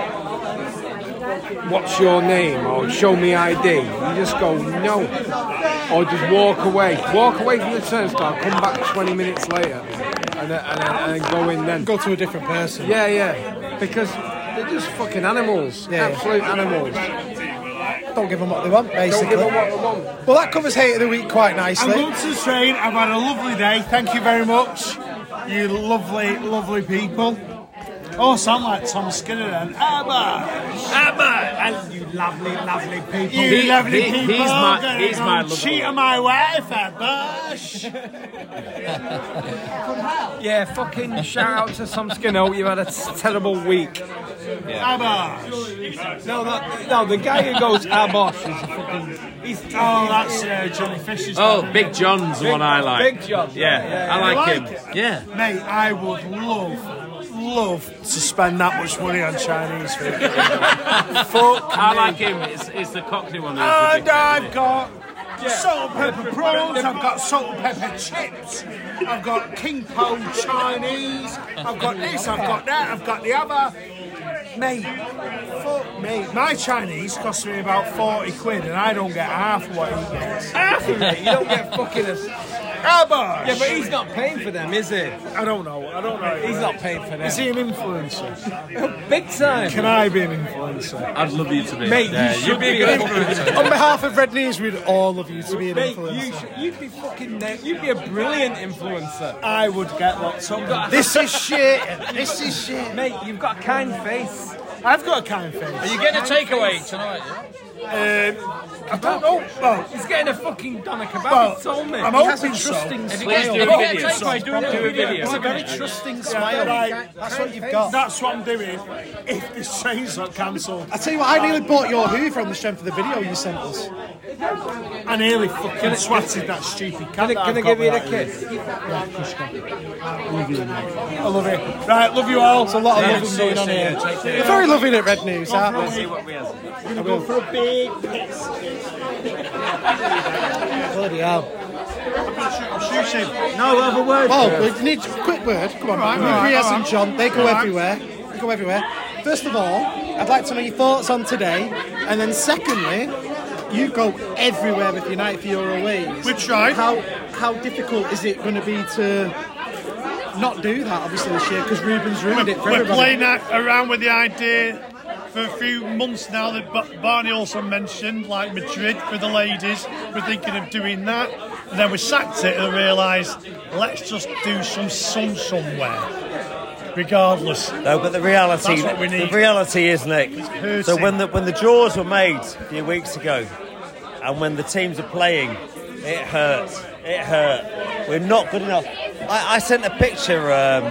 "What's your name?" or "Show me I D," you just go no, or just walk away. Walk away from the turnstile. Come back twenty minutes later, and then, and then, and then go in. Then Go to a different person. yeah, yeah, because they're just fucking animals. Yeah. Absolute animals. Don't give them what they want, basically. Don't give them what they want. Well, that covers hate of the week quite I'm nicely. going to the train. I've had a lovely day. Thank you very much, you lovely, lovely people. Oh, sound like Tom Skinner then. Abba! Abba! And you lovely, lovely people. You He- lovely he- people. he's my- gonna he's go my and lovely cheat one. on my wife, Abba. Yeah, fucking shout out to Tom Skinner. You've had a terrible week. Abba! No, that, no, the guy who goes Abosh is a fucking. He's, Oh, that's uh, Johnny Fisher's Oh, dad, Big isn't John's the one I like. Big John. Yeah, I like You him. like it? Yeah. it? Mate, I would love, love to spend that much money on Chinese food. Fuck I me. like him. It's, it's the Cockney one. who's And ridiculous. I've got salt and pepper prawns, I've got salt and pepper chips, I've got King Po Chinese, I've got this, I've got that, I've got the other. Mate, fuck me. My Chinese costs me about forty quid and I don't get half of what he gets. half of it. You don't get fucking a. Abba! Yeah, but he's not paying for them, is he? I don't know, I don't know. He's not paying for them. Is he an influencer? Big time. Can I be an influencer? I'd love you to be. Mate, yeah, you you'd should be a be good an influencer. On behalf of Red News, we'd all love you to be an Mate, influencer. you should, you'd be fucking. na- You'd be a brilliant influencer. I would get lots of them. This is shit. This is shit. Mate, you've got a kind face. I've got a kind face. Are you getting a takeaway tonight? Um, I don't know. Well, He's getting a fucking doner kebab. Well, he told me. I'm He has a hoping so. trusting If you smile. get, if you Oh, get a yeah, takeaway, do it Do a video. It's a very trusting Yeah, smile. right. That's what you've got. That's what I'm doing if this train's not cancelled. I tell you what, I nearly bought your Hoover on the strength of the video you sent us. I nearly fucking swatted that stupid cat. Can I, that can I I've give you got a without kiss? I love you. Right, love you all. There's a lot of loving going on here. We're very loving at Red News, aren't we? See what we have. I'm going to go for a big piss. Bloody hell. No other word. Oh, we need a quick word. Come on. right, With all right, Riaz all and right. John, they go All right. everywhere. They go everywhere. First of all, I'd like to know your thoughts on today. And then secondly, you go everywhere with United for your aways. We tried. How how difficult is it going to be to not do that, obviously, this year? Because Ruben's ruined it for We're everybody. playing that around with the idea for a few months now that Ba- Barney also mentioned, like Madrid for the ladies. We're thinking of doing that. And then we sacked it and realised, let's just do some sun somewhere. Regardless. No, but the reality, That's what we the need. reality is, Nick. hurting. So when the when the draws were made a few weeks ago, and when the teams are playing, it hurt. It hurt. we're not good enough. I, I sent a picture um,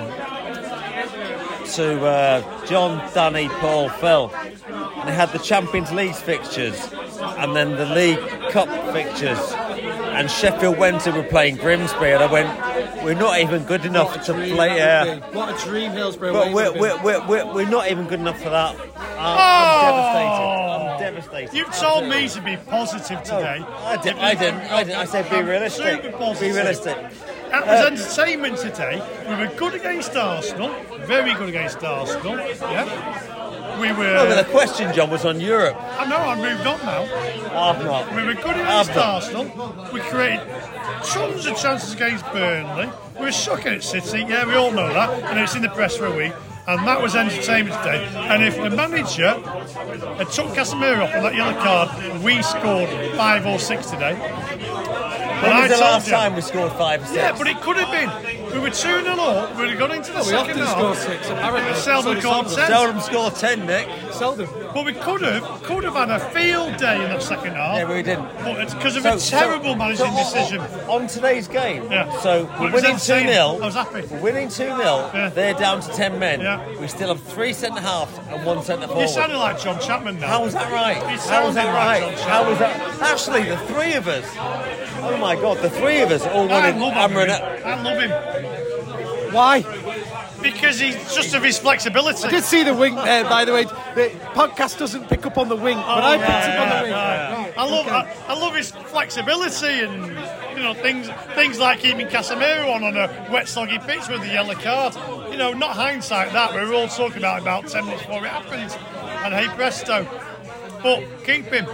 to uh, John, Danny, Paul, Phil, and they had the Champions League fixtures and then the League Cup fixtures. And Sheffield Wednesday were playing Grimsby, and I went, we're not even good enough to play. Uh, What a dream Hillsborough but we're, Waves we're, we're, we're, we're not even good enough for that. I'm, Oh! I'm devastated. I'm devastated. You've told me to be positive today. I, did, I didn't. I didn't. I said be I'm realistic. super Be positive. realistic. That was entertainment today. We were good against Arsenal. Very good against Arsenal. Yeah. We were. No, but the question, John, was on Europe. I know, I moved on now. I've not. We were good I've against not. Arsenal. We created tons of chances against Burnley. We were shocking at City. Yeah, we all know that. And it's in the press for a week. And that was entertainment today. And if the manager had took Casemiro off on that yellow card, we scored five or six today. When And was I the told last you- time we scored five or six? Yeah, but it could have been. We were two nil up. We'd have gone into the We second often half. score six, apparently. Seldom scored ten. Seldom scored ten, Nick. Seldom. But we could have, could have had a field day in that second half. Yeah, but we didn't. But it's because of So- a terrible so- managing so on- decision. On today's game, Yeah. so Well, we're it was winning two entertaining. nil. I was happy. We're winning two nil. Yeah. They're down to ten men. Yeah. We still have three centre halves and one centre You forward. sounded like John Chapman now. How was that right? You How was sounded that like right? John Chapman. How was that? Actually, the three of us. Oh my God, the three of us all I wanted love hammering him. it. I love him. Why? Because he's just of his flexibility. I did see the wing there, by the way. The podcast doesn't pick up on the wing, but I picked up on the wing. Right, I love okay. I, I love his flexibility and you know things things like keeping Casemiro on on a wet soggy pitch with the yellow card. You know, not hindsight that we were all talking about about ten minutes before it happened. And hey presto, but keep him.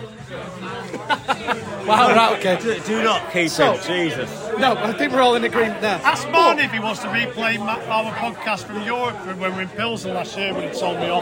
Wow, right, okay. Do, do not keep So- him, Jesus. No, I think we're all in agreement there. Ask Barney if he wants to replay ma- our podcast from Europe from when we were in Pilsen last year when he told me off.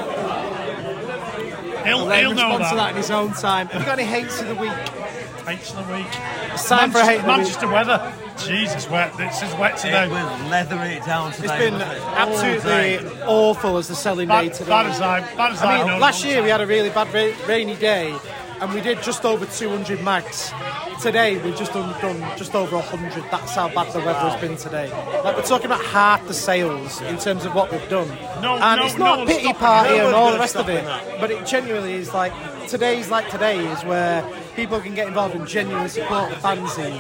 He'll, I'll let he'll him know respond that. to that in his own time. Have you got any hates of the week? Hates of the week. It's time for a hate of the week. Manchester weather. Jesus, wet. This is wet today. It will leather it down today. It's been wasn't it? absolutely awful as the selling day Bad, today. bad as I, bad as I, I know. mean, last year we had a really bad ra- rainy day, and we did just over two hundred mags. Today we've just done, done just over one hundred. That's how bad the weather has been today. Like, we're talking about half the sales in terms of what we've done. No, and no, it's not no a one's pity stopping party it. No and one's all the gonna rest of stop it, that. but it genuinely is like today's like today is where people can get involved and genuinely support the fanzine.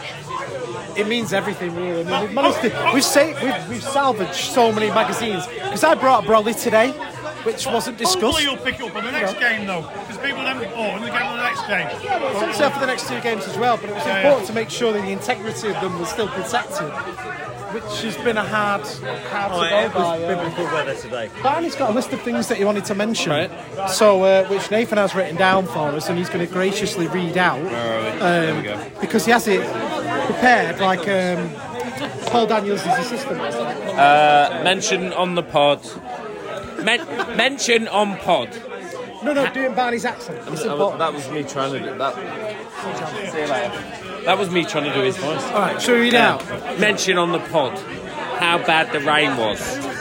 It means everything, really. I mean, we've managed to, we've, saved, we've, we've salvaged so many magazines. Because I brought a brolly today, which wasn't discussed. Hopefully you'll pick it up on the next game though, because people then oh, when they get on the next game. It's obviously for the next two games as well, but it was Yeah, important yeah. to make sure that the integrity of them was still protected, which has been a hard, hard Oh, to go it was by. yeah. biblical weather today. Barney's got a list of things that he wanted to mention, so uh, which Nathan has written down for us, and he's going to graciously read out. Where are we? Um, There we go. Because he has it prepared, like um, Paul Daniels' assistant. Uh, mention on the pod. Men- mention on pod. No, no, doing Barney's accent. It's That was, important. that was me trying to do that. See you later. That was me trying to do his voice. All right, shall we read Um, out? Mention on the pod how bad the rain was,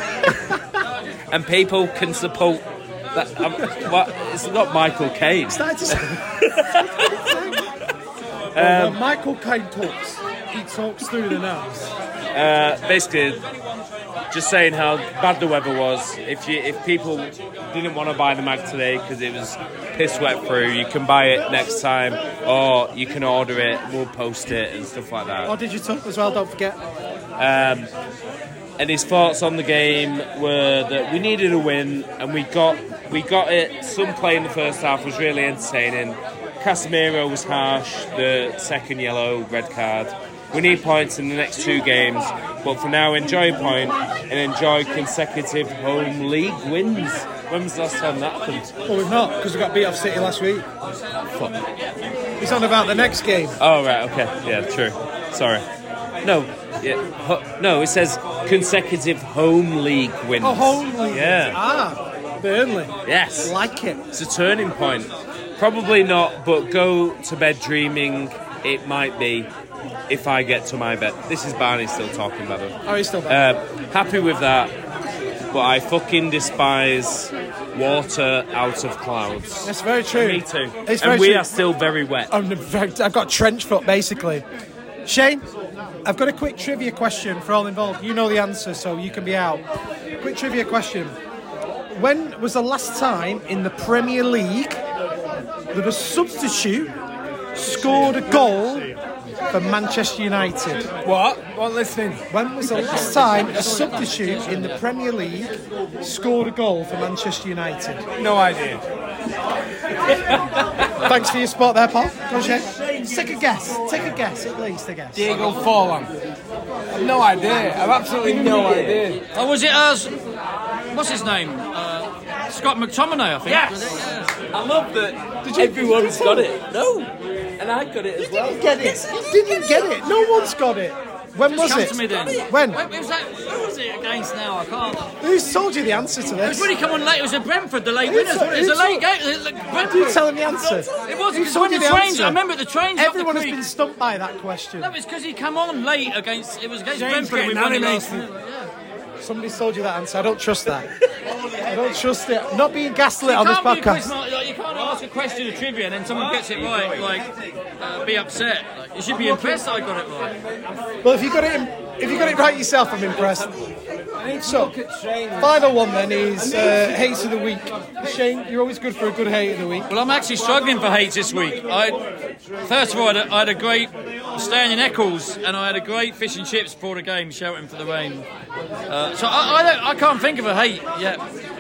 and people can support that. Um, what? It's not Michael Caine. Started to say. Um, Well, when Michael Caine talks, he talks through the nose. Uh, basically, just saying how bad the weather was. If you, if people didn't want to buy the mag today because it was piss wet through, you can buy it next time, or you can order it. We'll post it and stuff like that. Or digital as well, don't forget. Um, and his thoughts on the game were that we needed a win, and we got we got it. Some play in the first half was really entertaining. Casemiro was harsh. The second yellow, red card. We need points in the next two games, but for now, enjoy a point and enjoy consecutive home league wins. When was the last time that happened? Well, we've not, because we got beat off City last week. Fuck. He's on about the next game. Oh, right, okay. Yeah, true. Sorry. No, yeah, ho- no, it says consecutive home league wins. Oh, home league. Yeah. Ah, Burnley. Yes. Like it. It's a turning point. Probably not, but go to bed dreaming it might be if I get to my bed. This is Barney still talking, by the way. Oh, he's still back. Uh, happy with that, but I fucking despise water out of clouds. That's very true. Me too. It's and very we true. are still very wet. I'm, I've got trench foot, basically. Shane, I've got a quick trivia question for all involved. You know the answer, so you can be out. Quick trivia question. When was the last time in the Premier League that a substitute scored a goal for Manchester United? What? What listening? When was the last time a substitute in the Premier League scored a goal for Manchester United? No idea. Thanks for your support there, Paul. Go on, Shane. Take a guess. Take a guess, at least a guess. Diego Forlan. I've no idea. I've absolutely no idea. Oh, was it us? What's his name? Uh, Scott McTominay, I think. Yes. I love that everyone's got it. No. And I got it as You well. didn't get it. You didn't get it. No one's got it. When Just was come it? to me then. When? When was that? Who was it against now? I can't. Who's told you the answer to It was this? when he come on late. It was at Brentford, the late Who winners. told- It was who a late told- game. It was at Brentford. You tell him the answer. It was Who because told when you the the trains. answer? I remember the trains. up Everyone the has creek. been stumped by that question. No, it's because he come on late against. It was against James Brentford. and We getting won it last animated. minute. Yeah. Somebody's told you that answer. I don't trust that. I don't trust it. I'm not being gaslit on You this can't be a quiz podcast. mar- like, you can't ask a question of trivia and then someone gets it right. Like, uh, be upset. Like, you should be impressed that I got it right. Well, if you got it, in, if you got it right yourself, I'm impressed. So, final one then is uh, hates of the week. Shane, you're always good for a good hate of the week. Well, I'm actually struggling for hates this week. I, first of all, I had a, I had a great staying in Eccles, and I had a great fish and chips before the game, shouting for the rain. Uh, so I, I, don't, I can't think of a hate yet.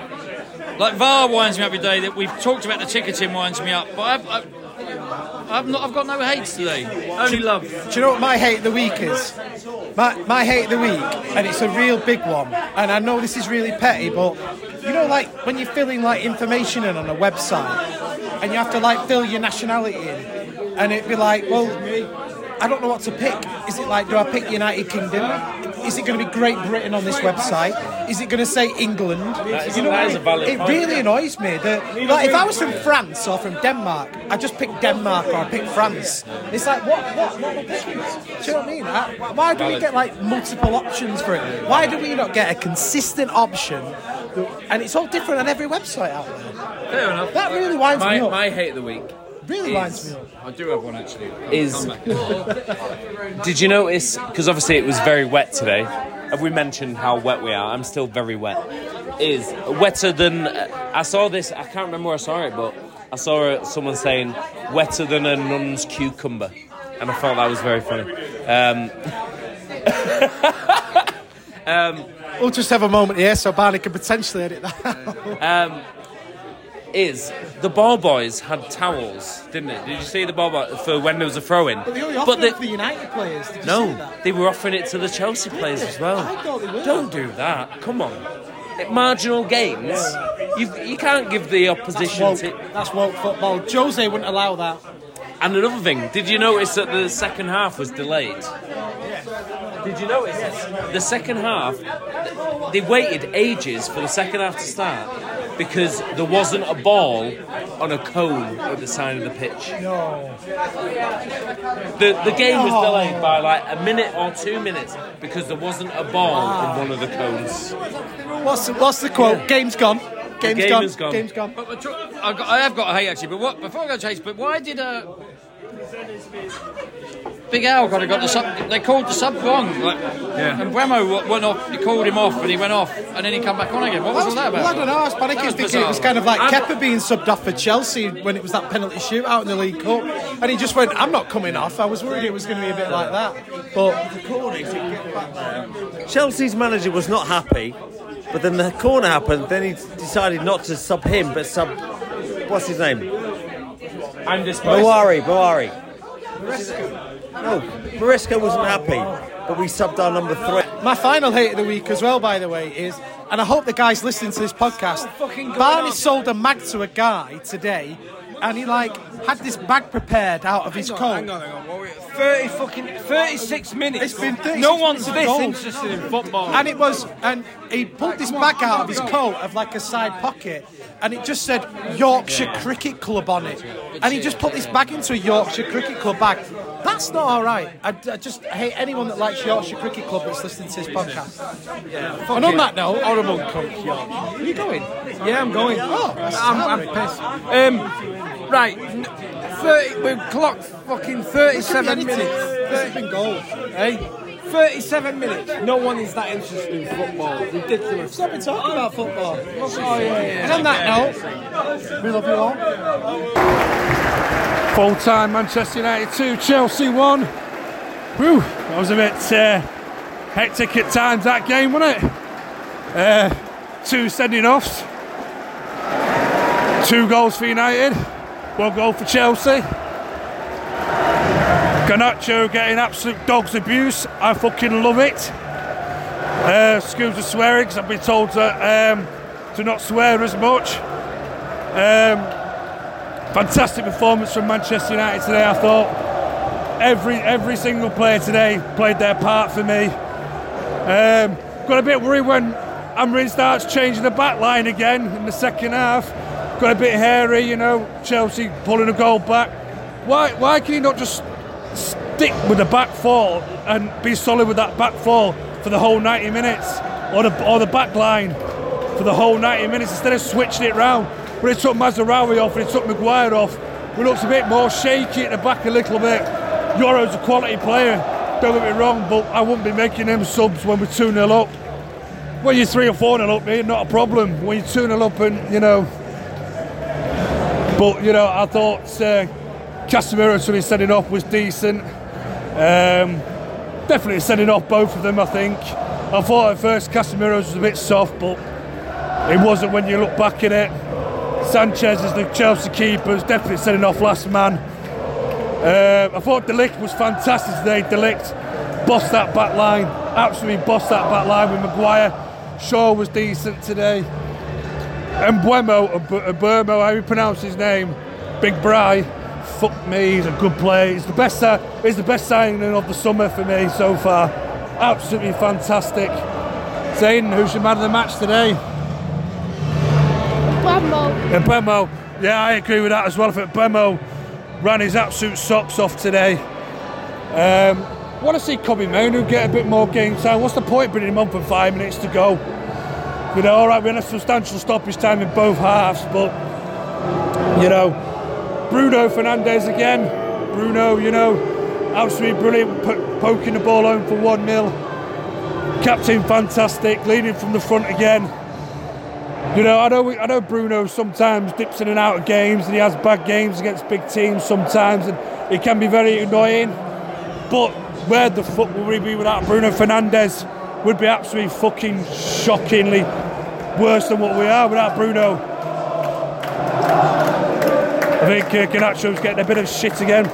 Like V A R winds me up every day. That we've talked about the ticketing winds me up, but I've, I've, I've not. I've got no hates today. Only love. Do you know what my hate of the week is? My, my hate of the week, and it's a real big one, and I know this is really petty, but you know, like when you're filling like information in on a website, and you have to like fill your nationality in, and it'd be like, well, I don't know what to pick. Is it like, do I pick United Kingdom? Is it going to be Great Britain on this website? Is it going to say England? That is- you know that what is I a mean? valid It point. really annoys me that, like, if I was from France or from Denmark, I just pick Denmark or I pick France. It's like, what, what, what am I picking? Do you know what I mean? I, why do we get like multiple options for it? Why do we not get a consistent option? that- And it's all different on every website out there. Fair enough. That really winds My, me up. my hate of the week really is- winds me up. I do have one actually. is. Did you notice? Because obviously it was very wet today. Have we mentioned how wet we are? I'm still very wet. Is wetter than. I saw this. I can't remember where I saw it, but I saw someone saying wetter than a nun's cucumber, and I thought that was very funny. Um, um, We'll just have a moment here so Barney can potentially edit that out. um, is the ball boys had towels, didn't it? Did you see the ball boys for when there was a throw-in? But they only But offered they- it for the United players. Did you see No, that? they were offering it to the Chelsea players as well. I thought they were. Don't do that. Come on. At marginal games, you you can't give the opposition. Woke. T- That's woke football. Jose wouldn't allow that. and another thing, did you notice that the second half was delayed? Did you notice this? The second half, they waited ages for the second half to start because there wasn't a ball on a cone at the side of the pitch. No. The the game was No. delayed by like a minute or two minutes because there wasn't a ball on one of the cones. What's the, what's the quote? Game's gone. Game's game gone. is gone. Game's gone. But, but tr- I've got, I have got a hate actually. But what? Before I go to hate, but why did uh, Big Al got got the sub? They called the sub wrong. Like, And Bremo w- went off. He called him off, and he went off, and then he come back on again. What was all that about? Well, I don't know. I was panicking That was thinking it was bizarre. kind of like I'm- Kepa being subbed off for Chelsea when it was that penalty shootout in the League Cup. And he just went, I'm not coming off. I was worried it was going to be a bit like that. But Chelsea's manager was not happy, but then the corner happened. Then he decided not to sub him, but sub what's his name? I'm disposed. Bawari. Bawari. No, Maresca wasn't happy, but we subbed our number three. my final hate of the week as well, by the way, is, and I hope the guys listening to this podcast, Barney sold a mag to a guy today, and he like had this bag prepared out of his coat. Hang on, hang on. What were it? thirty fucking thirty-six minutes. It's been thirty-six no one's minutes this of goal. interested in football. And it was, and he pulled this bag out of his coat of like a side pocket, and it just said Yorkshire Cricket Club on it. And he just put this bag into a Yorkshire Cricket Club bag. That's not all right. I, I just hate anyone that likes Yorkshire Cricket Club that's listening to this podcast. And on that note, horrible cunt, Yorkshire. are you going? Yeah, I'm going. Oh, that's I'm, I'm pissed. Um, right, n- thirty. We've clocked fucking thirty-seven minutes. This has been gold. Hey, thirty-seven minutes. No one is that interested in football. Ridiculous. Stop talking about football. Oh, yeah, yeah. And on that note, we love you all. Full time, Manchester United two, Chelsea one. Whew, that was a bit uh, hectic at times, that game, wasn't it? Uh, two sending offs. Two goals for United. One goal for Chelsea. Garnacho getting absolute dog's abuse. I fucking love it. Uh, excuse the swearing, because I've been told to, um, to not swear as much. Um, fantastic performance from Manchester United today, I thought. Every every single player today played their part for me. Um, got a bit worried when Amorim starts changing the back line again in the second half. Got a bit hairy, you know, Chelsea pulling a goal back. Why why can he not just stick with the back four and be solid with that back four for the whole ninety minutes, or the or the back line for the whole ninety minutes instead of switching it round? When he took Mazraoui off and he took Maguire off, we looked a bit more shaky at the back a little bit. Yoro's a quality player, don't get me wrong, but I wouldn't be making them subs when we're two nil up. When you're three or four nil up, mate, not a problem. When you're two nil up and, you know... But, you know, I thought uh, Casemiro, to be setting off, was decent. Um, definitely setting off both of them, I think. I thought at first Casemiro's was a bit soft, but it wasn't when you look back at it. Sanchez is the Chelsea keeper, definitely setting off last man. Uh, I thought De Ligt was fantastic today. De Ligt bossed that back line, absolutely bossed that back line with Maguire. Shaw was decent today. And Buemo, Burmo, how you pronounce his name, Big Bry, fuck me, he's a good player. He's the best, uh, he's the best signing of the summer for me so far. Absolutely fantastic. Zane, who's your man of the match today? Buemo. Yeah, Buemo. Yeah, I agree with that as well. I think Buemo ran his absolute socks off today. Um, I want to see Kobbie Mainoo get a bit more game time. What's the point bringing him on for five minutes to go? You know, all right, we had a substantial stoppage time in both halves, but, you know, Bruno Fernandes again. Bruno, you know, absolutely brilliant, po- poking the ball home for one nil. Captain fantastic, leading from the front again. You know, I know I know Bruno sometimes dips in and out of games, and he has bad games against big teams sometimes, and it can be very annoying. But where the fuck would we be without Bruno Fernandes? Would be absolutely fucking shockingly worse than what we are without Bruno. I think uh, Garnacho's getting a bit of shit again.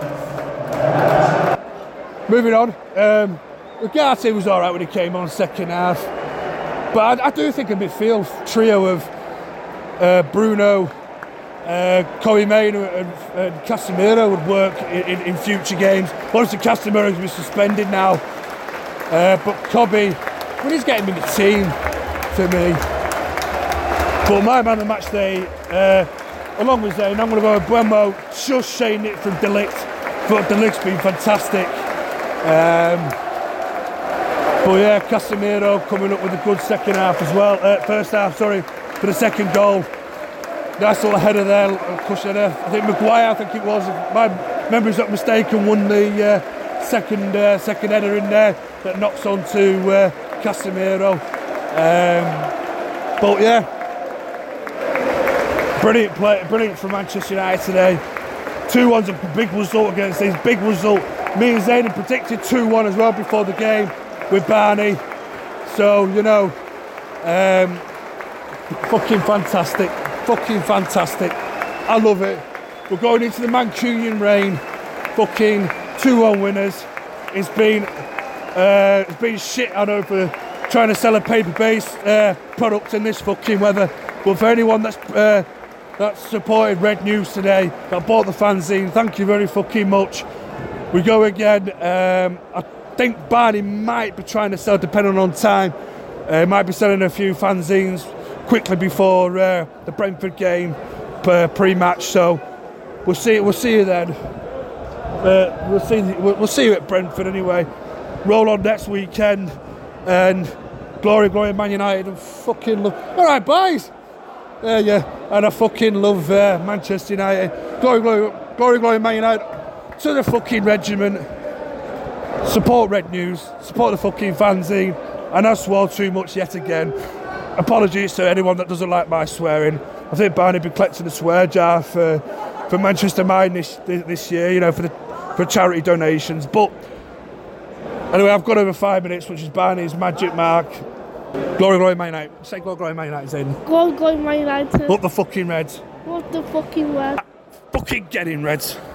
Moving on, um, Ugarte was alright when he came on second half, but I, I do think a midfield trio of uh, Bruno, uh, Kobbie Mainoo and, and Casemiro would work in, in, in future games. Obviously Casemiro's been suspended now. Uh, but Kobbie, when he's getting in the team for me. But my man of the match today, uh, along with Zane, I'm going to go with Buemo, just shading it from De Ligt. But De Ligt's been fantastic. Um, but yeah, Casemiro coming up with a good second half as well. Uh, first half, sorry, for the second goal. Nice little header there, cushion there. I think Maguire, I think it was, if my memory's not mistaken, won the uh, second uh, second header in there that knocks on to uh, Casemiro. Um, but yeah, brilliant play, brilliant from Manchester United today. two one's a big result against these, big result. Me and Zane had predicted two one as well before the game with Barney. So, you know, um, fucking fantastic, fucking fantastic. I love it. We're going into the Mancunian rain, fucking two one winners. It's been uh, it's been shit, I know, for trying to sell a paper-based uh, product in this fucking weather. But for anyone that's uh, that's supported Red News today, that bought the fanzine, thank you very fucking much. We go again. Um, I think Barney might be trying to sell, depending on time. Uh, might be selling a few fanzines quickly before uh, the Brentford game uh, pre-match. So we'll see. We'll see you then. Uh, we'll see. We'll, we'll see you at Brentford anyway. Roll on next weekend, and glory, glory, Man United, and fucking love. All right, boys. Yeah, yeah, and I fucking love uh, Manchester United. Glory, glory, glory, glory, Man United. To the fucking regiment. support Red News, support the fucking fanzine, and I swore too much yet again. Apologies to anyone that doesn't like my swearing. I think Barney been collecting a swear jar for for Manchester Mine this this year, you know, for the for charity donations. But anyway, I've got over five minutes, which is Barney's magic mark. Glory, glory, Man United. Say glory, glory, Man United, Zayden. Go, go, Man United. Up the fucking Reds. What the fucking Reds? Fucking get in, Reds.